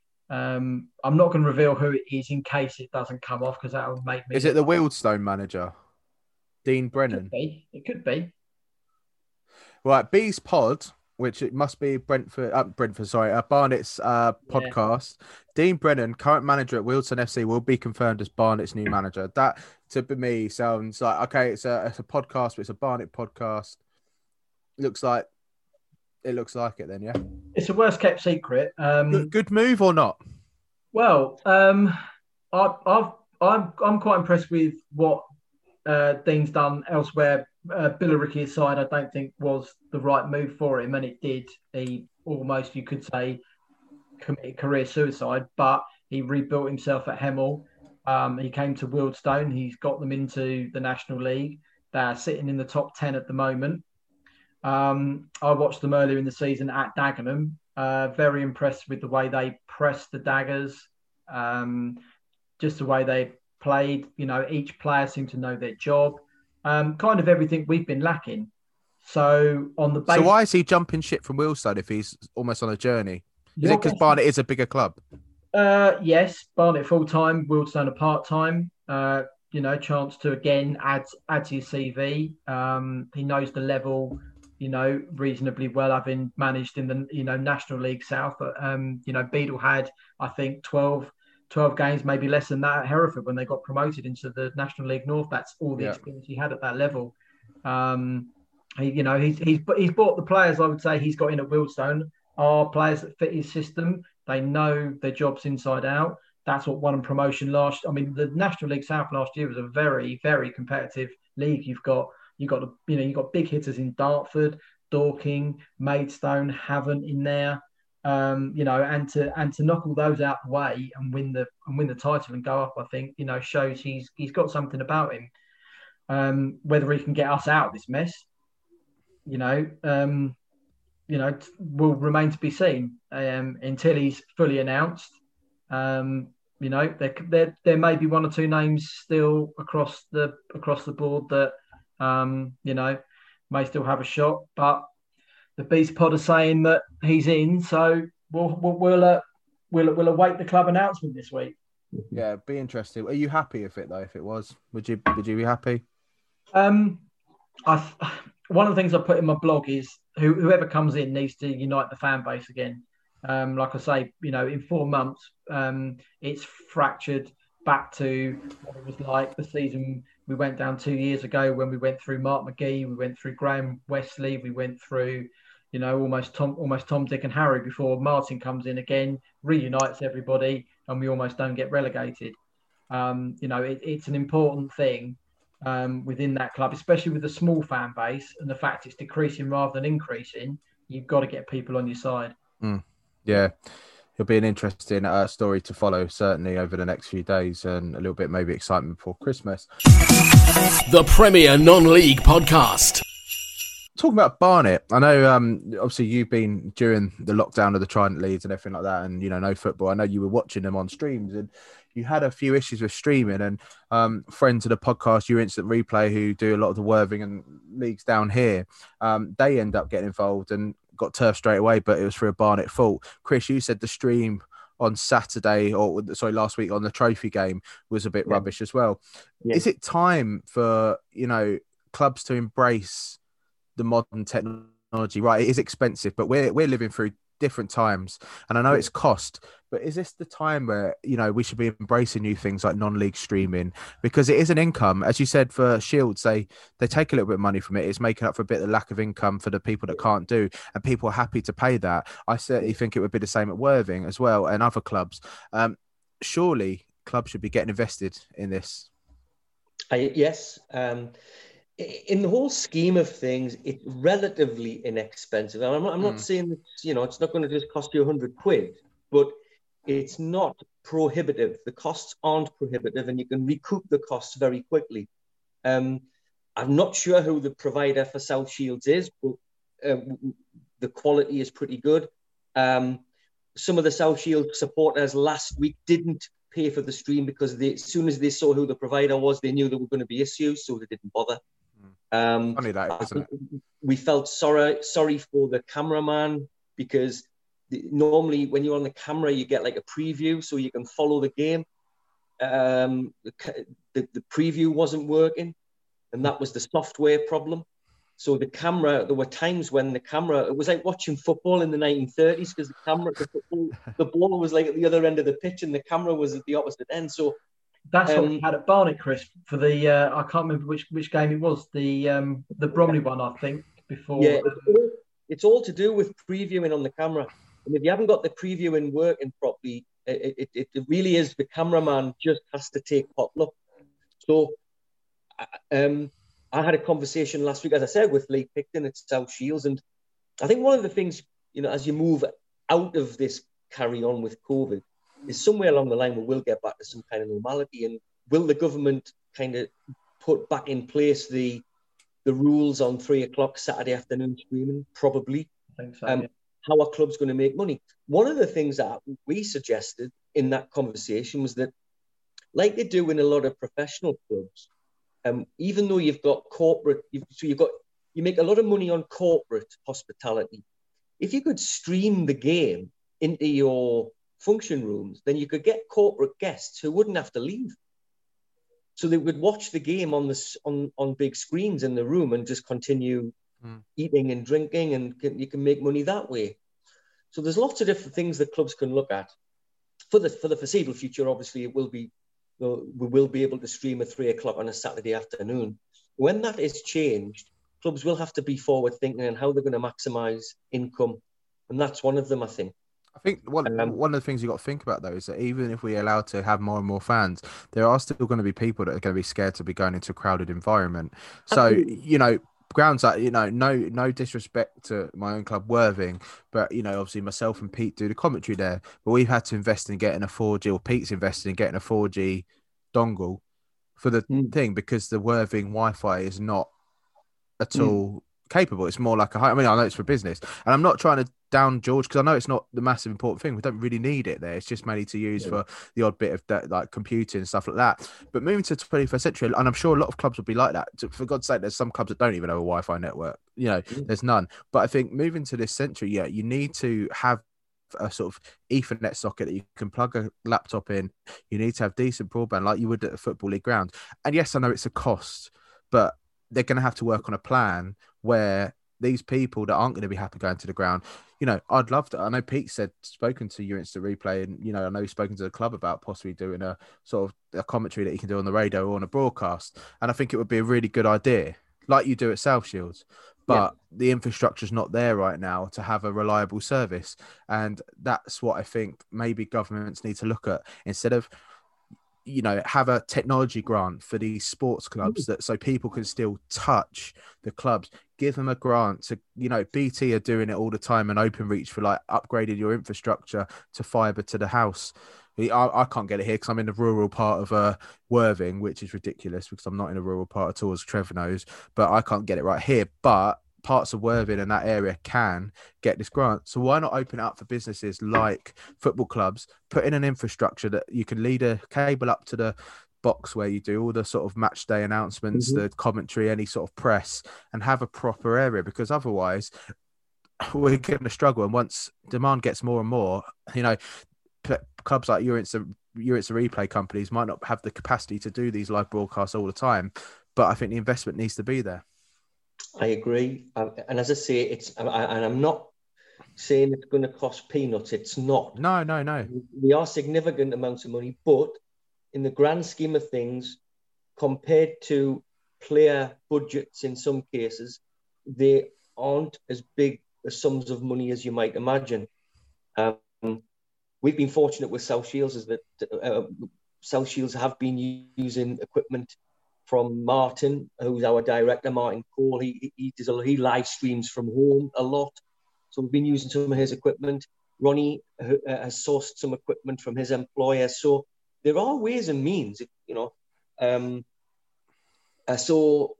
Um, I'm not going to reveal who it is in case it doesn't come off because that would make me. Is it the Wheelstone manager, Dean It Brennan? could be. It could be. Right, Bees Pod, which it must be Brentford, uh, Brentford, sorry, uh, Barnet's uh, Yeah. podcast. Dean Brennan, current manager at Wealdstone F C, will be confirmed as Barnet's new manager. That, to me, sounds like, okay, it's a, it's a podcast, but it's a Barnet podcast. Looks like, it looks like it then, yeah? It's a worst kept secret. Um, Good, good move or not? Well, um, I, I've, I'm I'm quite impressed with what uh, Dean's done elsewhere. Uh, Billericay's side, I don't think was the right move for him, and it did. He almost, you could say, committed career suicide, but he rebuilt himself at Hemel. Um, he came to Wealdstone. He's got them into the National League. They're sitting in the top ten at the moment. Um, I watched them earlier in the season at Dagenham. Uh, very impressed with the way they pressed the Daggers, um, just the way they played. You know, each player seemed to know their job. Um, kind of everything we've been lacking. So on the basis, So why is he jumping ship from Wealdstone if he's almost on a journey? Is You're it because guessing- Barnet is a bigger club? Uh, yes, Barnet full time, Wealdstone a part time. Uh, you know, chance to again add add to his C V. Um, he knows the level, you know, reasonably well, having managed in the you know National League South. But um, you know, Beadle had I think twelve, twelve games, maybe less than that at Hereford when they got promoted into the National League North. That's all the Yeah. experience he had at that level. Um, he, you know, he's he's he's brought the players. I would say he's got in at Wealdstone are players that fit his system. They know their jobs inside out. That's what won them promotion last. I mean, the National League South last year was a very, very competitive league. You've got you've got you know you've got big hitters in Dartford. Dorking, Maidstone, Havant in there. Um, you know, and to and to knock all those out the way and win the and win the title and go up, I think, you know, shows he's he's got something about him. Um, whether he can get us out of this mess, you know, um, you know, will remain to be seen um, until he's fully announced. Um, you know, there, there there may be one or two names still across the across the board that um, you know, may still have a shot, but the Beast Pod are saying that he's in, so we'll we'll we'll, uh, we'll we'll await the club announcement this week. Yeah, be interesting. Are you happy with it though? If it was, would you would you be happy? Um, I one of the things I put in my blog is who, whoever comes in needs to unite the fan base again. Um, like I say, you know, in four months, um, it's fractured back to what it was like the season we went down two years ago when we went through Mark McGee, we went through Graham Wesley, we went through, you know, almost Tom, almost Tom, Dick and Harry before Martin comes in again, reunites everybody, and we almost don't get relegated. Um, you know, it, it's an important thing um, within that club, especially with the small fan base and the fact it's decreasing rather than increasing. You've got to get people on your side. Mm. Yeah. It'll be an interesting uh, story to follow, certainly over the next few days, and a little bit maybe excitement before Christmas. The Premier Non-League Podcast. Talking about Barnet, I know um, obviously you've been during the lockdown of the Trident Leagues and everything like that, and, you know, no football. I know you were watching them on streams, and you had a few issues with streaming, and um, friends of the podcast, your Instant Replay, who do a lot of the Worthing and leagues down here, um, they end up getting involved and got turf straight away, but it was for a Barnet fault. Chris, you said the stream on Saturday, or sorry, last week on the trophy game was a bit yeah. rubbish as well. Yeah. Is it time for, you know, clubs to embrace the modern technology? Right, it is expensive, but we're we're living through different times, and I know it's cost, but is this the time where, you know, we should be embracing new things like non-league streaming, because it is an income, as you said, for Shields, they they take a little bit of money from it. It's making up for a bit of the lack of income for the people that can't do, and people are happy to pay that. I certainly think it would be the same at Worthing as well, and other clubs. Um, surely clubs should be getting invested in this. I, yes. Um, in the whole scheme of things, it's relatively inexpensive. I'm not, I'm not mm. saying that, you know, it's not going to just cost you a hundred quid, but it's not prohibitive. The costs aren't prohibitive, and you can recoup the costs very quickly. Um, I'm not sure who the provider for South Shields is, but uh, the quality is pretty good. Um, some of the South Shields supporters last week didn't pay for the stream because they, as soon as they saw who the provider was, they knew there were going to be issues, so they didn't bother. Um, Funny that, isn't it? We felt sorry sorry for the cameraman, because the, normally when you're on the camera, you get like a preview so you can follow the game. Um, the, the, the preview wasn't working, and that was the software problem. So the camera, there were times when the camera, it was like watching football in the nineteen thirties, because the camera, the, football, the ball was like at the other end of the pitch and the camera was at the opposite end. So that's um, what we had at Barnet, Chris, for the, uh, I can't remember which, which game it was, the um, the Bromley one, I think, before. Yeah, it's all, it's all to do with previewing on the camera. And if you haven't got the previewing working properly, it, it, it really is, the cameraman just has to take potluck. So um, I had a conversation last week, as I said, with Lee Picton at South Shields. And I think one of the things, you know, as you move out of this carry on with COVID, is somewhere along the line we will get back to some kind of normality. And will the government kind of put back in place the the rules on three o'clock Saturday afternoon streaming? Probably. I think so, um, yeah. How are clubs going to make money? One of the things that we suggested in that conversation was that, like they do in a lot of professional clubs, um, even though you've got corporate, you've, so you've got you make a lot of money on corporate hospitality. If you could stream the game into your function rooms, then you could get corporate guests who wouldn't have to leave. So they would watch the game on the on, on big screens in the room and just continue mm. eating and drinking, and can, you can make money that way. So there's lots of different things that clubs can look at. For the for the foreseeable future, obviously, it will be we will be able to stream at three o'clock on a Saturday afternoon. When that is changed, clubs will have to be forward thinking and how they're going to maximise income, and that's one of them, I think. I think one, um, one of the things you've got to think about, though, is that even if we allow to have more and more fans, there are still going to be people that are going to be scared to be going into a crowded environment. So, absolutely. You know, grounds like, you know, no no disrespect to my own club Worthing, but you know, obviously myself and Pete do the commentary there, but we've had to invest in getting a four G, or Pete's invested in getting a four G dongle for the Mm. thing, because the Worthing Wi-Fi is not at Mm. all capable. It's more like a high, I mean, I know it's for business, and I'm not trying to down George, because I know it's not the massive important thing. We don't really need it there. It's just mainly to use Yeah. for the odd bit of that, like computing and stuff like that. But moving to twenty-first century, and I'm sure a lot of clubs will be like that. For God's sake, there's some clubs that don't even have a Wi-Fi network. You know, Mm. there's none. But I think moving to this century, yeah, you need to have a sort of Ethernet socket that you can plug a laptop in. You need to have decent broadband like you would at a football league ground. And yes, I know it's a cost, but they're going to have to work on a plan where these people that aren't going to be happy going to the ground, you know, I'd love to. I know Pete said, spoken to your Instant Replay, and, you know, I know he's spoken to the club about possibly doing a sort of a commentary that you can do on the radio or on a broadcast. And I think it would be a really good idea, like you do at South Shields. But yeah, the infrastructure's not there right now to have a reliable service. And that's what I think maybe governments need to look at, instead of, you know, have a technology grant for these sports clubs, that so people can still touch the clubs. Give them a grant to, you know, B T are doing it all the time, and Openreach for like upgrading your infrastructure to fibre to the house. I, I can't get it here because I'm in the rural part of uh, Worthing, which is ridiculous because I'm not in a rural part at all, as Trevor knows, but I can't get it right here. But parts of Worthing and that area can get this grant. So why not open it up for businesses like football clubs, put in an infrastructure that you can lead a cable up to the box where you do all the sort of match day announcements, mm-hmm. the commentary, any sort of press, and have a proper area, because otherwise we're going to struggle. And once demand gets more and more, you know, clubs like your Instant, your Instant Replay companies might not have the capacity to do these live broadcasts all the time, but I think the investment needs to be there. I agree. And as I say, it's, and I'm not saying it's going to cost peanuts. It's not. No, no, no. We are significant amounts of money, but in the grand scheme of things, compared to player budgets in some cases, they aren't as big as sums of money as you might imagine. Um, we've been fortunate with South Shields is that uh, South Shields have been using equipment from Martin, who's our director, Martin Cole. He he, does a, he live streams from home a lot. So we've been using some of his equipment. Ronnie uh, has sourced some equipment from his employer. So there are ways and means, you know. Um, uh, so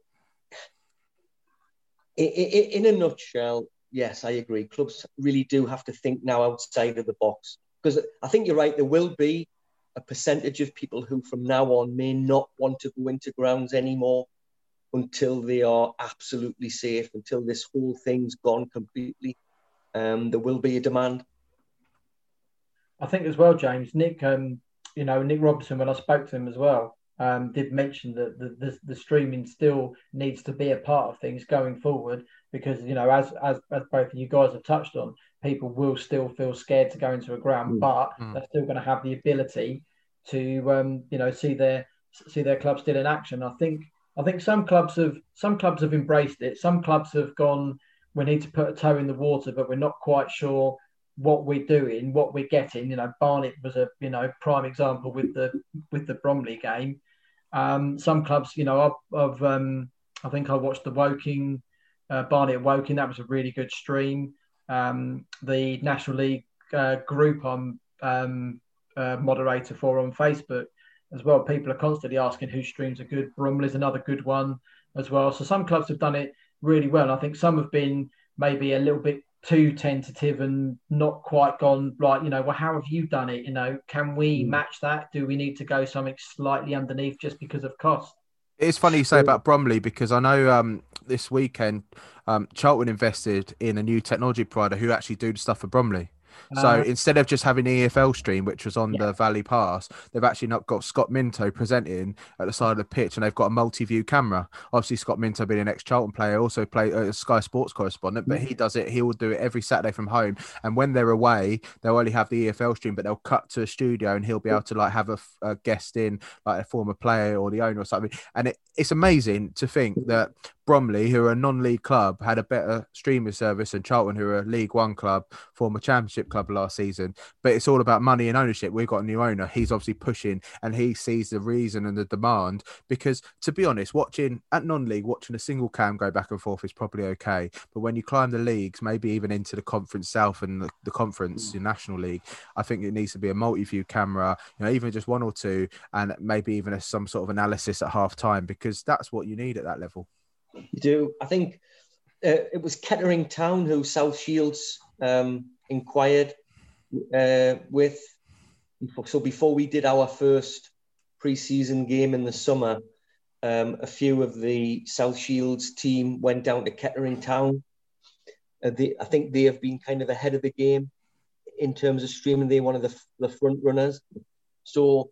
in, in, in a nutshell, yes, I agree. Clubs really do have to think now outside of the box. Because I think you're right, there will be a percentage of people who from now on may not want to go into grounds anymore until they are absolutely safe, until this whole thing's gone completely. Um, there will be a demand. I think as well, James, Nick, um, you know, Nick Robinson, when I spoke to him as well, um, did mention that the, the, the streaming still needs to be a part of things going forward, because, you know, as as, as both of you guys have touched on, people will still feel scared to go into a ground, mm. but mm. they're still going to have the ability to, um, you know, see their see their club still in action. I think I think some clubs have some clubs have embraced it. Some clubs have gone, we need to put a toe in the water, but we're not quite sure what we're doing, what we're getting. You know, Barnet was a you know prime example with the with the Bromley game. Um, some clubs, you know, I've, I've um, I think I watched the Woking, uh, Barnet Woking. That was a really good stream. Um, the National League uh, group I'm um, uh, moderator for on Facebook as well. People are constantly asking whose streams are good. Bromley's another good one as well. So some clubs have done it really well. I think some have been maybe a little bit too tentative and not quite gone right, you know, well, how have you done it? You know, can we mm. match that? Do we need to go something slightly underneath just because of cost? It's funny you say about Bromley, because I know um, this weekend um, Charlton invested in a new technology provider who actually do the stuff for Bromley. So uh, instead of just having E F L stream, which was on yeah. the Valley Pass, they've actually not got Scott Minto presenting at the side of the pitch, and they've got a multi-view camera. Obviously, Scott Minto being an ex-Charlton player, also play a Sky Sports correspondent, but he does it. He will do it every Saturday from home. And when they're away, they'll only have the E F L stream, but they'll cut to a studio, and he'll be able to like have a, a guest in, like a former player or the owner or something. And it, it's amazing to think that Bromley, who are a non-league club, had a better streaming service than Charlton, who are a League One club, former Championship club last season. But it's all about money and ownership. We've got a new owner. He's obviously pushing, and he sees the reason and the demand. Because to be honest, watching at non-league, watching a single cam go back and forth is probably okay. But when you climb the leagues, maybe even into the Conference South and the, the Conference, the National League, I think it needs to be a multi-view camera, you know, even just one or two, and maybe even a, some sort of analysis at half time, because that's what you need at that level. You do. I think uh, it was Kettering Town who South Shields um, inquired uh, with. So before we did our first pre-season game in the summer, um, a few of the South Shields team went down to Kettering Town. Uh, they, I think they have been kind of ahead of the game in terms of streaming. They're one of the, the front runners. So,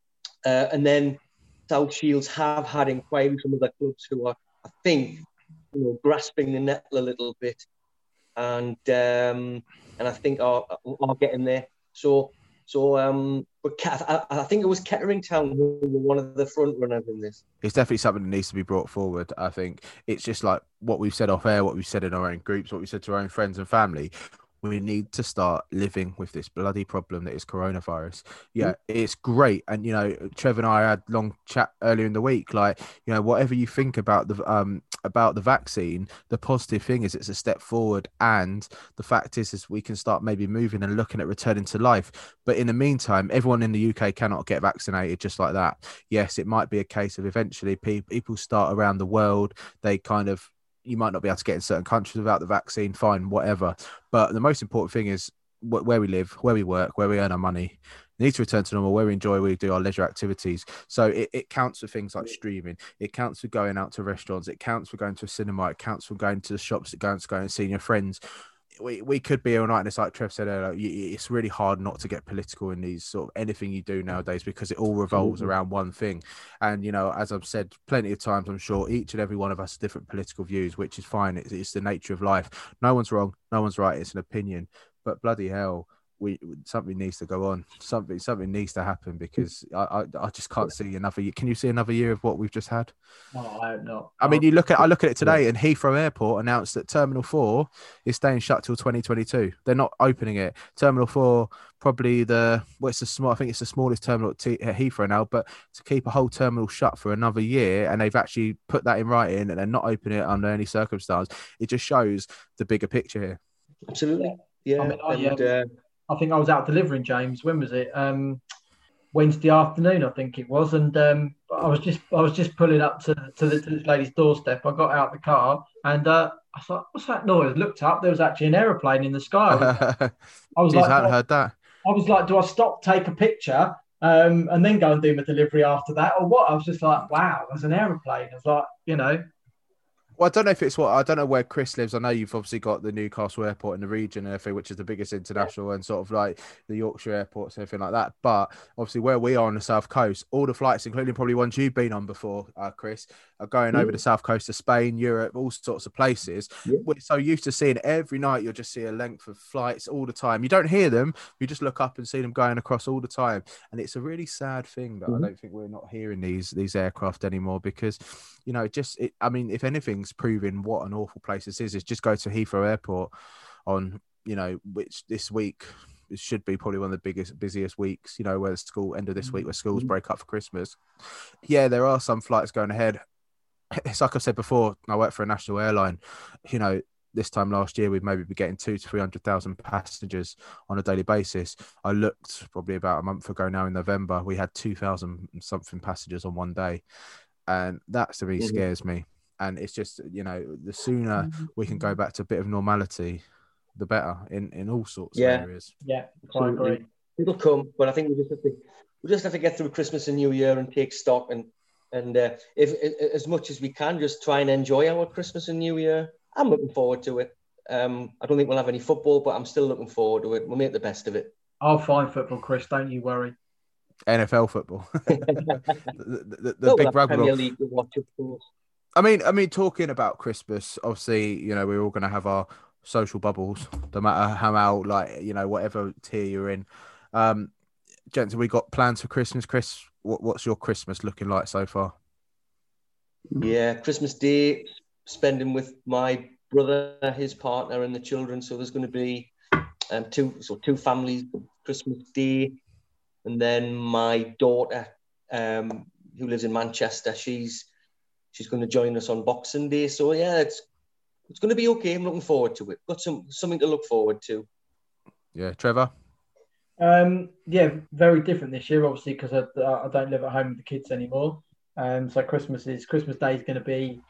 uh, and then South Shields have had inquiries from other clubs who are, I think, you know, grasping the nettle a little bit, and um, and I think are are getting there. So so um, but I, I think it was Kettering Town who were one of the front runners in this. It's definitely something that needs to be brought forward. I think it's just like what we've said off air, what we've said in our own groups, what we said to our own friends and family. We need to start living with this bloody problem that is coronavirus. Yeah, it's great. And, you know, Trevor and I had long chat earlier in the week, like, you know, whatever you think about the um about the vaccine, the positive thing is it's a step forward. And the fact is, is we can start maybe moving and looking at returning to life. But in the meantime, everyone in the U K cannot get vaccinated just like that. Yes, it might be a case of eventually people, people start around the world. They kind of, you might not be able to get in certain countries without the vaccine, fine, whatever. But the most important thing is wh- where we live, where we work, where we earn our money. We need to return to normal, where we enjoy, where we do our leisure activities. So it, it counts for things like streaming. It counts for going out to restaurants. It counts for going to a cinema. It counts for going to the shops. It counts for going and seeing your friends. We we could be all night, and it's like Trev said earlier, it's really hard not to get political in these sort of anything you do nowadays, because it all revolves mm-hmm. around one thing. And, you know, as I've said plenty of times, I'm sure each and every one of us has different political views, which is fine. It's, it's the nature of life. No one's wrong. No one's right. It's an opinion. But bloody hell, we something needs to go on. Something something needs to happen, because I I, I just can't see another year. Can you see another year of what we've just had? Oh, I hope not. I mean, you look at I look at it today, and Heathrow Airport announced that Terminal Four is staying shut till twenty twenty-two. They're not opening it. Terminal Four, probably the what's the small? I think it's the smallest terminal at, T, at Heathrow now. But to keep a whole terminal shut for another year, and they've actually put that in writing, and they're not opening it under any circumstance. It just shows the bigger picture here. Absolutely, yeah. I mean, I, and, um, uh... I think I was out delivering, James. When was it? Um, Wednesday afternoon, I think it was. And um, I was just I was just pulling up to, to, the, to this lady's doorstep. I got out the car and uh, I thought, what's that noise? Looked up, there was actually an aeroplane in the sky. I was Jeez, like, I hadn't heard that. I was like, do I stop, take a picture, um, and then go and do my delivery after that, or what? I was just like, wow, there's an aeroplane. I was like, you know. Well, I don't know if it's what I don't know where Chris lives. I know you've obviously got the Newcastle airport in the region and everything, which is the biggest international, and sort of like the Yorkshire airports and everything like that. But obviously, where we are on the south coast, all the flights, including probably ones you've been on before, uh, Chris, are going yeah. over the south coast of Spain, Europe, all sorts of places. Yeah. We're so used to seeing every night. You'll just see a length of flights all the time. You don't hear them. You just look up and see them going across all the time, and it's a really sad thing that mm-hmm. I don't think we're not hearing these these aircraft anymore, because, you know, it just it, I mean, if anything's proving what an awful place this is, is just go to Heathrow Airport on, you know, which this week it should be probably one of the biggest, busiest weeks, you know, where the school end of this week where schools break up for Christmas. Yeah, there are some flights going ahead. It's like I said before, I work for a national airline. You know, this time last year, we'd maybe be getting two to three hundred thousand passengers on a daily basis. I looked probably about a month ago now in November, we had two thousand something passengers on one day. And that to me scares me. And it's just, you know, the sooner we can go back to a bit of normality, the better in, in all sorts yeah. of areas. Yeah, quite agree. It'll come, but I think we just have to we just have to get through Christmas and New Year and take stock, and and uh, if, if as much as we can, just try and enjoy our Christmas and New Year. I'm looking forward to it. Um, I don't think we'll have any football, but I'm still looking forward to it. We'll make the best of it. I'll find football, Chris. Don't you worry. N F L football. the the, the no, big we'll Premier League to watch, of course. I mean, I mean, talking about Christmas, obviously, you know, we're all going to have our social bubbles, no matter how, how, like, you know, whatever tier you're in. Um, gents, have we got plans for Christmas? Chris, what, what's your Christmas looking like so far? Yeah, Christmas Day, spending with my brother, his partner, and the children. So there's going to be um, two, so two families Christmas Day, and then my daughter, um, who lives in Manchester, she's she's going to join us on Boxing Day. So yeah, it's it's going to be okay. I'm looking forward to it. Got some something to look forward to. Yeah, Trevor. Um, yeah, very different this year, obviously, because I, I don't live at home with the kids anymore. Um, so Christmas is Christmas Day is going to be,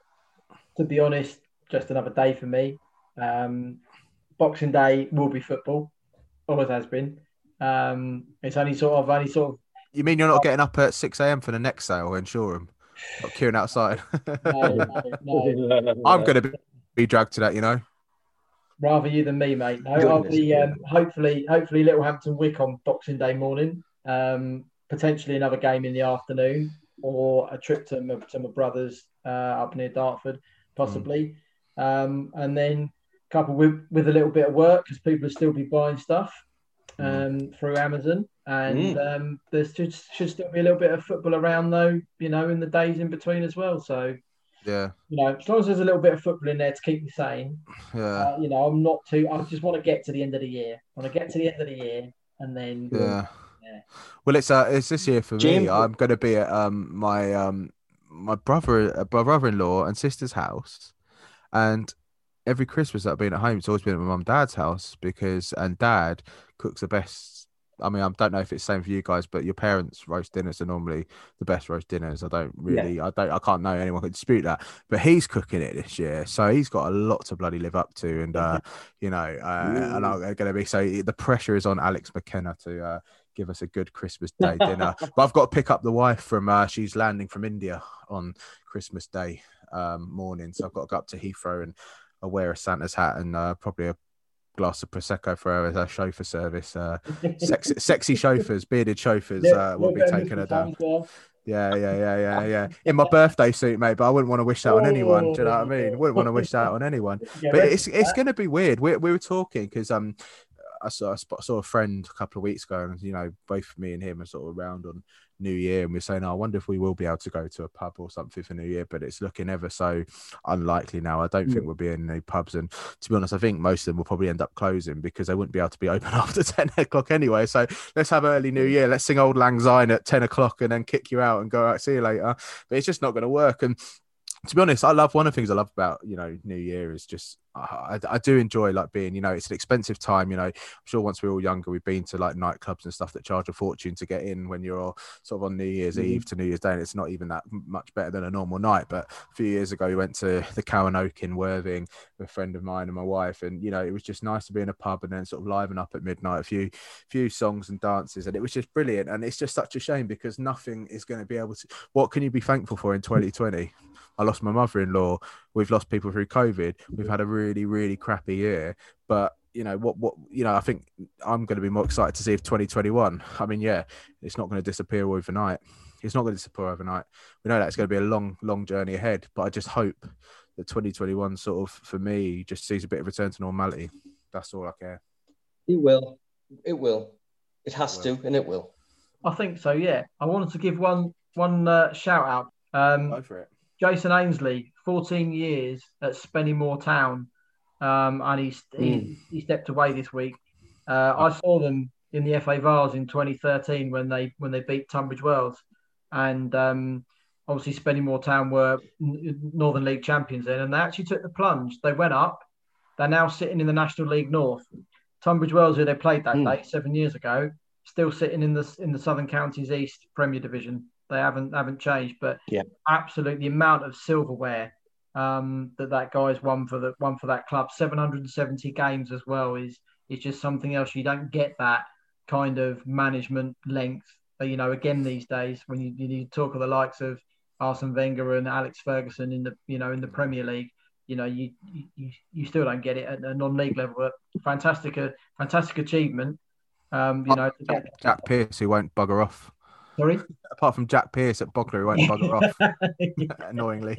to be honest, just another day for me. Um, Boxing Day will be football, always has been. Um, it's only sort of only sort of. You mean you're not getting up at six a.m. for the next sale in Shoreham? Not queuing outside. No, no, no. I'm going to be dragged to that, you know. Rather you than me, mate. No, Goodness, I'll be yeah. um, hopefully, hopefully Littlehampton Wick on Boxing Day morning. Um, potentially another game in the afternoon, or a trip to my, to my brother's uh, up near Dartford, possibly. Mm. Um, and then coupled with with a little bit of work, because people will still be buying stuff um, mm. through Amazon. And mm. um, there should, should still be a little bit of football around, though, you know, in the days in between as well. So, yeah, you know, as long as there's a little bit of football in there to keep me sane, yeah, uh, you know, I'm not too. I just want to get to the end of the year. I want to get to the end of the year, and then yeah. yeah. Well, it's uh, it's this year for James, me. I'm going to be at um my um my brother, uh, brother-in-law and sister's house, and every Christmas that I've been at home, it's always been at my mum and dad's house because and dad cooks the best. I mean, I don't know if it's the same for you guys, but your parents' roast dinners are normally the best roast dinners. I don't really, yeah. I don't, I can't know anyone could dispute that. But he's cooking it this year, so he's got a lot to bloody live up to, and uh, you know, uh, and I'm going to be so the pressure is on Alex McKenna to uh, give us a good Christmas Day dinner. But I've got to pick up the wife from uh, she's landing from India on Christmas Day um, morning, so I've got to go up to Heathrow and I'll wear a Santa's hat and uh, probably a glass of Prosecco for her as our chauffeur service. Uh, sexy, sexy chauffeurs, bearded chauffeurs uh, will be taking her down. Well. Yeah, yeah, yeah, yeah, yeah. In my birthday suit, mate, but I wouldn't want to wish that on anyone. Do you know what I mean? Wouldn't want to wish that on anyone. But it's it's going to be weird. We we were talking because um I saw I saw a friend a couple of weeks ago, and you know both me and him are sort of around on New Year, and we're saying, oh, I wonder if we will be able to go to a pub or something for New Year, but it's looking ever so unlikely now. I don't mm. think we'll be in any pubs, and to be honest, I think most of them will probably end up closing because they wouldn't be able to be open after ten o'clock anyway. So let's have early New Year. Let's sing Auld Lang Syne at ten o'clock and then kick you out and go out. See you later. But it's just not going to work. And to be honest, I love one of the things I love about, you know, New Year is just, I, I do enjoy like being, you know, it's an expensive time, you know, I'm sure once we were all younger, we've been to like nightclubs and stuff that charge a fortune to get in when you're sort of on New Year's mm-hmm. Eve to New Year's Day. And it's not even that much better than a normal night. But a few years ago, we went to the Cow and Oak in Worthing with a friend of mine and my wife. And, you know, it was just nice to be in a pub and then sort of liven up at midnight, a few, few songs and dances. And it was just brilliant. And it's just such a shame because nothing is going to be able to, what can you be thankful for in twenty twenty? I lost my mother-in-law. We've lost people through COVID. We've had a really, really crappy year. But, you know, what, what, you know, I think I'm going to be more excited to see if twenty twenty-one, I mean, yeah, it's not going to disappear overnight. It's not going to disappear overnight. We know that it's going to be a long, long journey ahead. But I just hope that twenty twenty-one sort of, for me, just sees a bit of return to normality. That's all I care. It will. It will. It has it will. to, and it will. I think so, yeah. I wanted to give one, one uh, shout out. Um, Go for it. Jason Ainsley, fourteen years at Spennymoor Town, um, and he's, mm. he he stepped away this week. Uh, I saw them in the F A Vase in twenty thirteen when they when they beat Tunbridge Wells, and um, obviously Spennymoor Town were Northern League champions then, and they actually took the plunge. They went up. They're now sitting in the National League North. Tunbridge Wells, who they played that mm. day seven years ago, still sitting in the in the Southern Counties East Premier Division. They haven't haven't changed, but yeah, absolutely the amount of silverware um, that that guy's won for the won for that club, seven hundred seventy games as well, is is just something else. You don't get that kind of management length, you know. Again, these days when you, you talk of the likes of Arsene Wenger and Alex Ferguson in the you know in the Premier League, you know you you, you still don't get it at a non-league level. But fantastic, uh, fantastic achievement. Um, you know, Jack, Jack Pearce, who won't bugger off. Sorry? Apart from Jack Pearce at Bognor, who won't bugger off, annoyingly.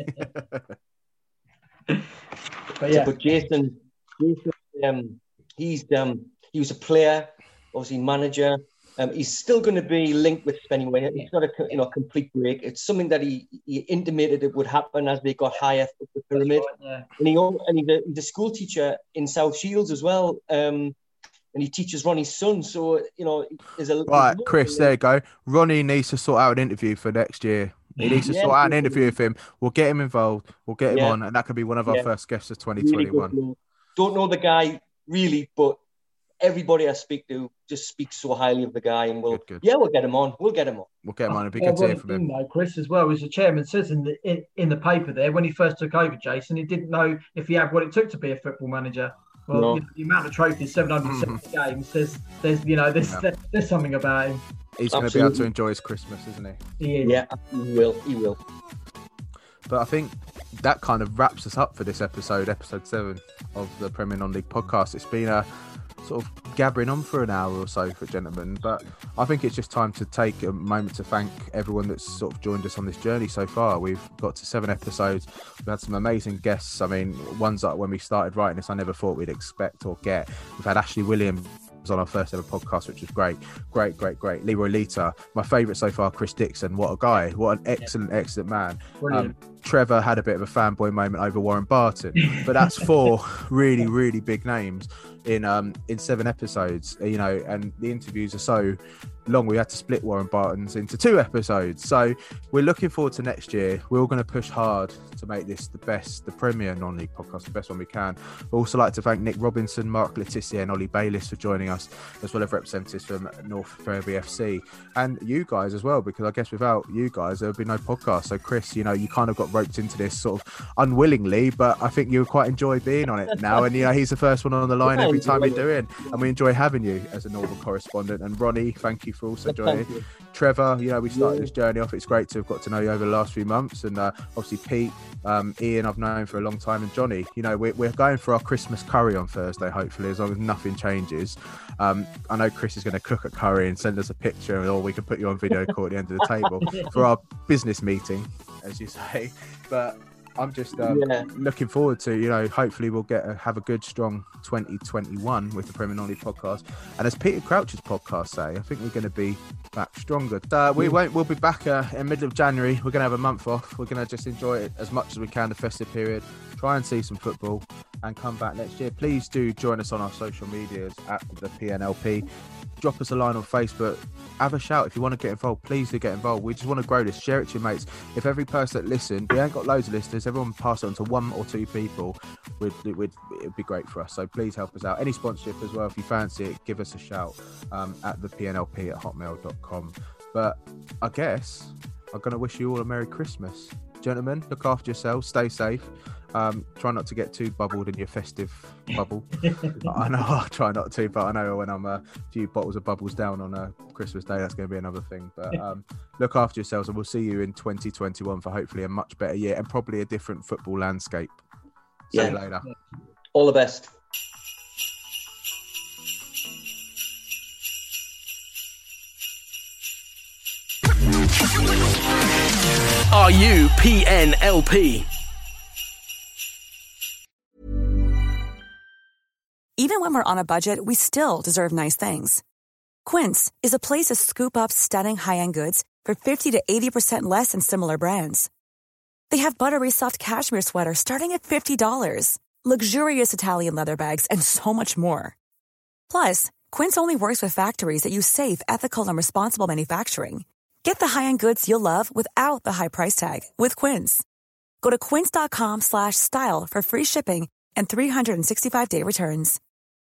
But yeah, but Jason, Jason um, he's um, he was a player, obviously manager, Um, he's still going to be linked with Spenny Wayne. It's not a you know complete break. It's something that he, he intimated it would happen as they got higher up the pyramid. Right, yeah. And he and he's a, he's a school teacher in South Shields as well. Um, and he teaches Ronnie's son. So you know, there's a right, there's Chris. There you go. Ronnie needs to sort out an interview for next year. He needs to yeah, sort out an interview with him. We'll get him involved. We'll get him yeah. on, and that could be one of our yeah. first guests of twenty twenty-one. Really Don't know the guy really, but everybody I speak to just speaks so highly of the guy, and we'll good, good. yeah, we'll get him on. We'll get him on. We'll get him on. It'd be Well, good to hear one from thing, him. though, Chris, as well, as the chairman says in the in, in the paper there, when he first took over, Jason, he didn't know if he had what it took to be a football manager. Well, No. you know, the amount of trophies, seven hundred seventy games, there's, there's, you know, there's, Yeah. there, there's something about him. He's going to be able to Absolutely. enjoy his Christmas, isn't he? He is. Yeah, he will. He will. But I think that kind of wraps us up for this episode, episode seven of the Premier Non-League podcast. It's been a sort of gabbering on for an hour or so for gentlemen, but I think it's just time to take a moment to thank everyone that's sort of joined us on this journey so far. We've got to seven episodes. We've had some amazing guests. I mean, ones that when we started writing this, I never thought we'd expect or get. We've had Ashley Williams on our first ever podcast, which was great, great, great, great. Leroy Lita, my favourite so far, Chris Dixon. What a guy! What an excellent, excellent man. Brilliant. Um, Trevor had a bit of a fanboy moment over Warren Barton, but that's four really, really big names in um in seven episodes, you know, and the interviews are so long we had to split Warren Barton's into two episodes. So we're looking forward to next year. We're all going to push hard to make this the best, the Premier Non-League podcast, the best one we can. We'd also like to thank Nick Robinson, Mark Letizia and Ollie Bayliss for joining us, as well as representatives from North Ferriby F C and you guys as well, because I guess without you guys there would be no podcast. So Chris, you know, you kind of got roped into this sort of unwillingly, but I think you quite enjoy being on it now, and you know he's the first one on the line every time we do it, and we enjoy having you as a Northern correspondent. And Ronnie, thank you for also joining. Trevor, you know, we started yeah. this journey off. It's great to have got to know you over the last few months, and uh, obviously Pete, um, Ian I've known for a long time, and Johnny, you know, we're, we're going for our Christmas curry on Thursday, hopefully, as long as nothing changes. um, I know Chris is going to cook a curry and send us a picture, or we can put you on video call at the end of the table for our business meeting, as you say. But I'm just um, yeah. looking forward to, you know, hopefully we'll get a, have a good, strong twenty twenty-one with the Premier Non-League podcast. And as Peter Crouch's podcast say, I think we're going to be back stronger. Uh, we won't. We'll be back uh, in the middle of January. We're going to have a month off. We're going to just enjoy it as much as we can, the festive period, try and see some football and come back next year. Please do join us on our social medias at the P N L P. Drop us a line on Facebook. Have a shout if you want to get involved. Please do get involved. We just want to grow this. Share it to your mates. If every person that listens, we ain't got loads of listeners, everyone pass it on to one or two people, would it would it'd be great for us. So please help us out. Any sponsorship as well, if you fancy it, give us a shout um, at the P N L P at hotmail dot com. But I guess I'm going to wish you all a Merry Christmas. Gentlemen, look after yourselves. Stay safe. Um, try not to get too bubbled in your festive bubble. I know I'll try not to, but I know when I'm a few bottles of bubbles down on a Christmas Day, that's going to be another thing. But um, look after yourselves, and we'll see you in twenty twenty-one for hopefully a much better year and probably a different football landscape. See yeah. you later. All the best. Are you P N L P? Even when we're on a budget, we still deserve nice things. Quince is a place to scoop up stunning high-end goods for fifty to eighty percent less than similar brands. They have buttery soft cashmere sweaters starting at fifty dollars, luxurious Italian leather bags, and so much more. Plus, Quince only works with factories that use safe, ethical, and responsible manufacturing. Get the high-end goods you'll love without the high price tag with Quince. Go to quince dot com slash style for free shipping and three sixty-five day returns.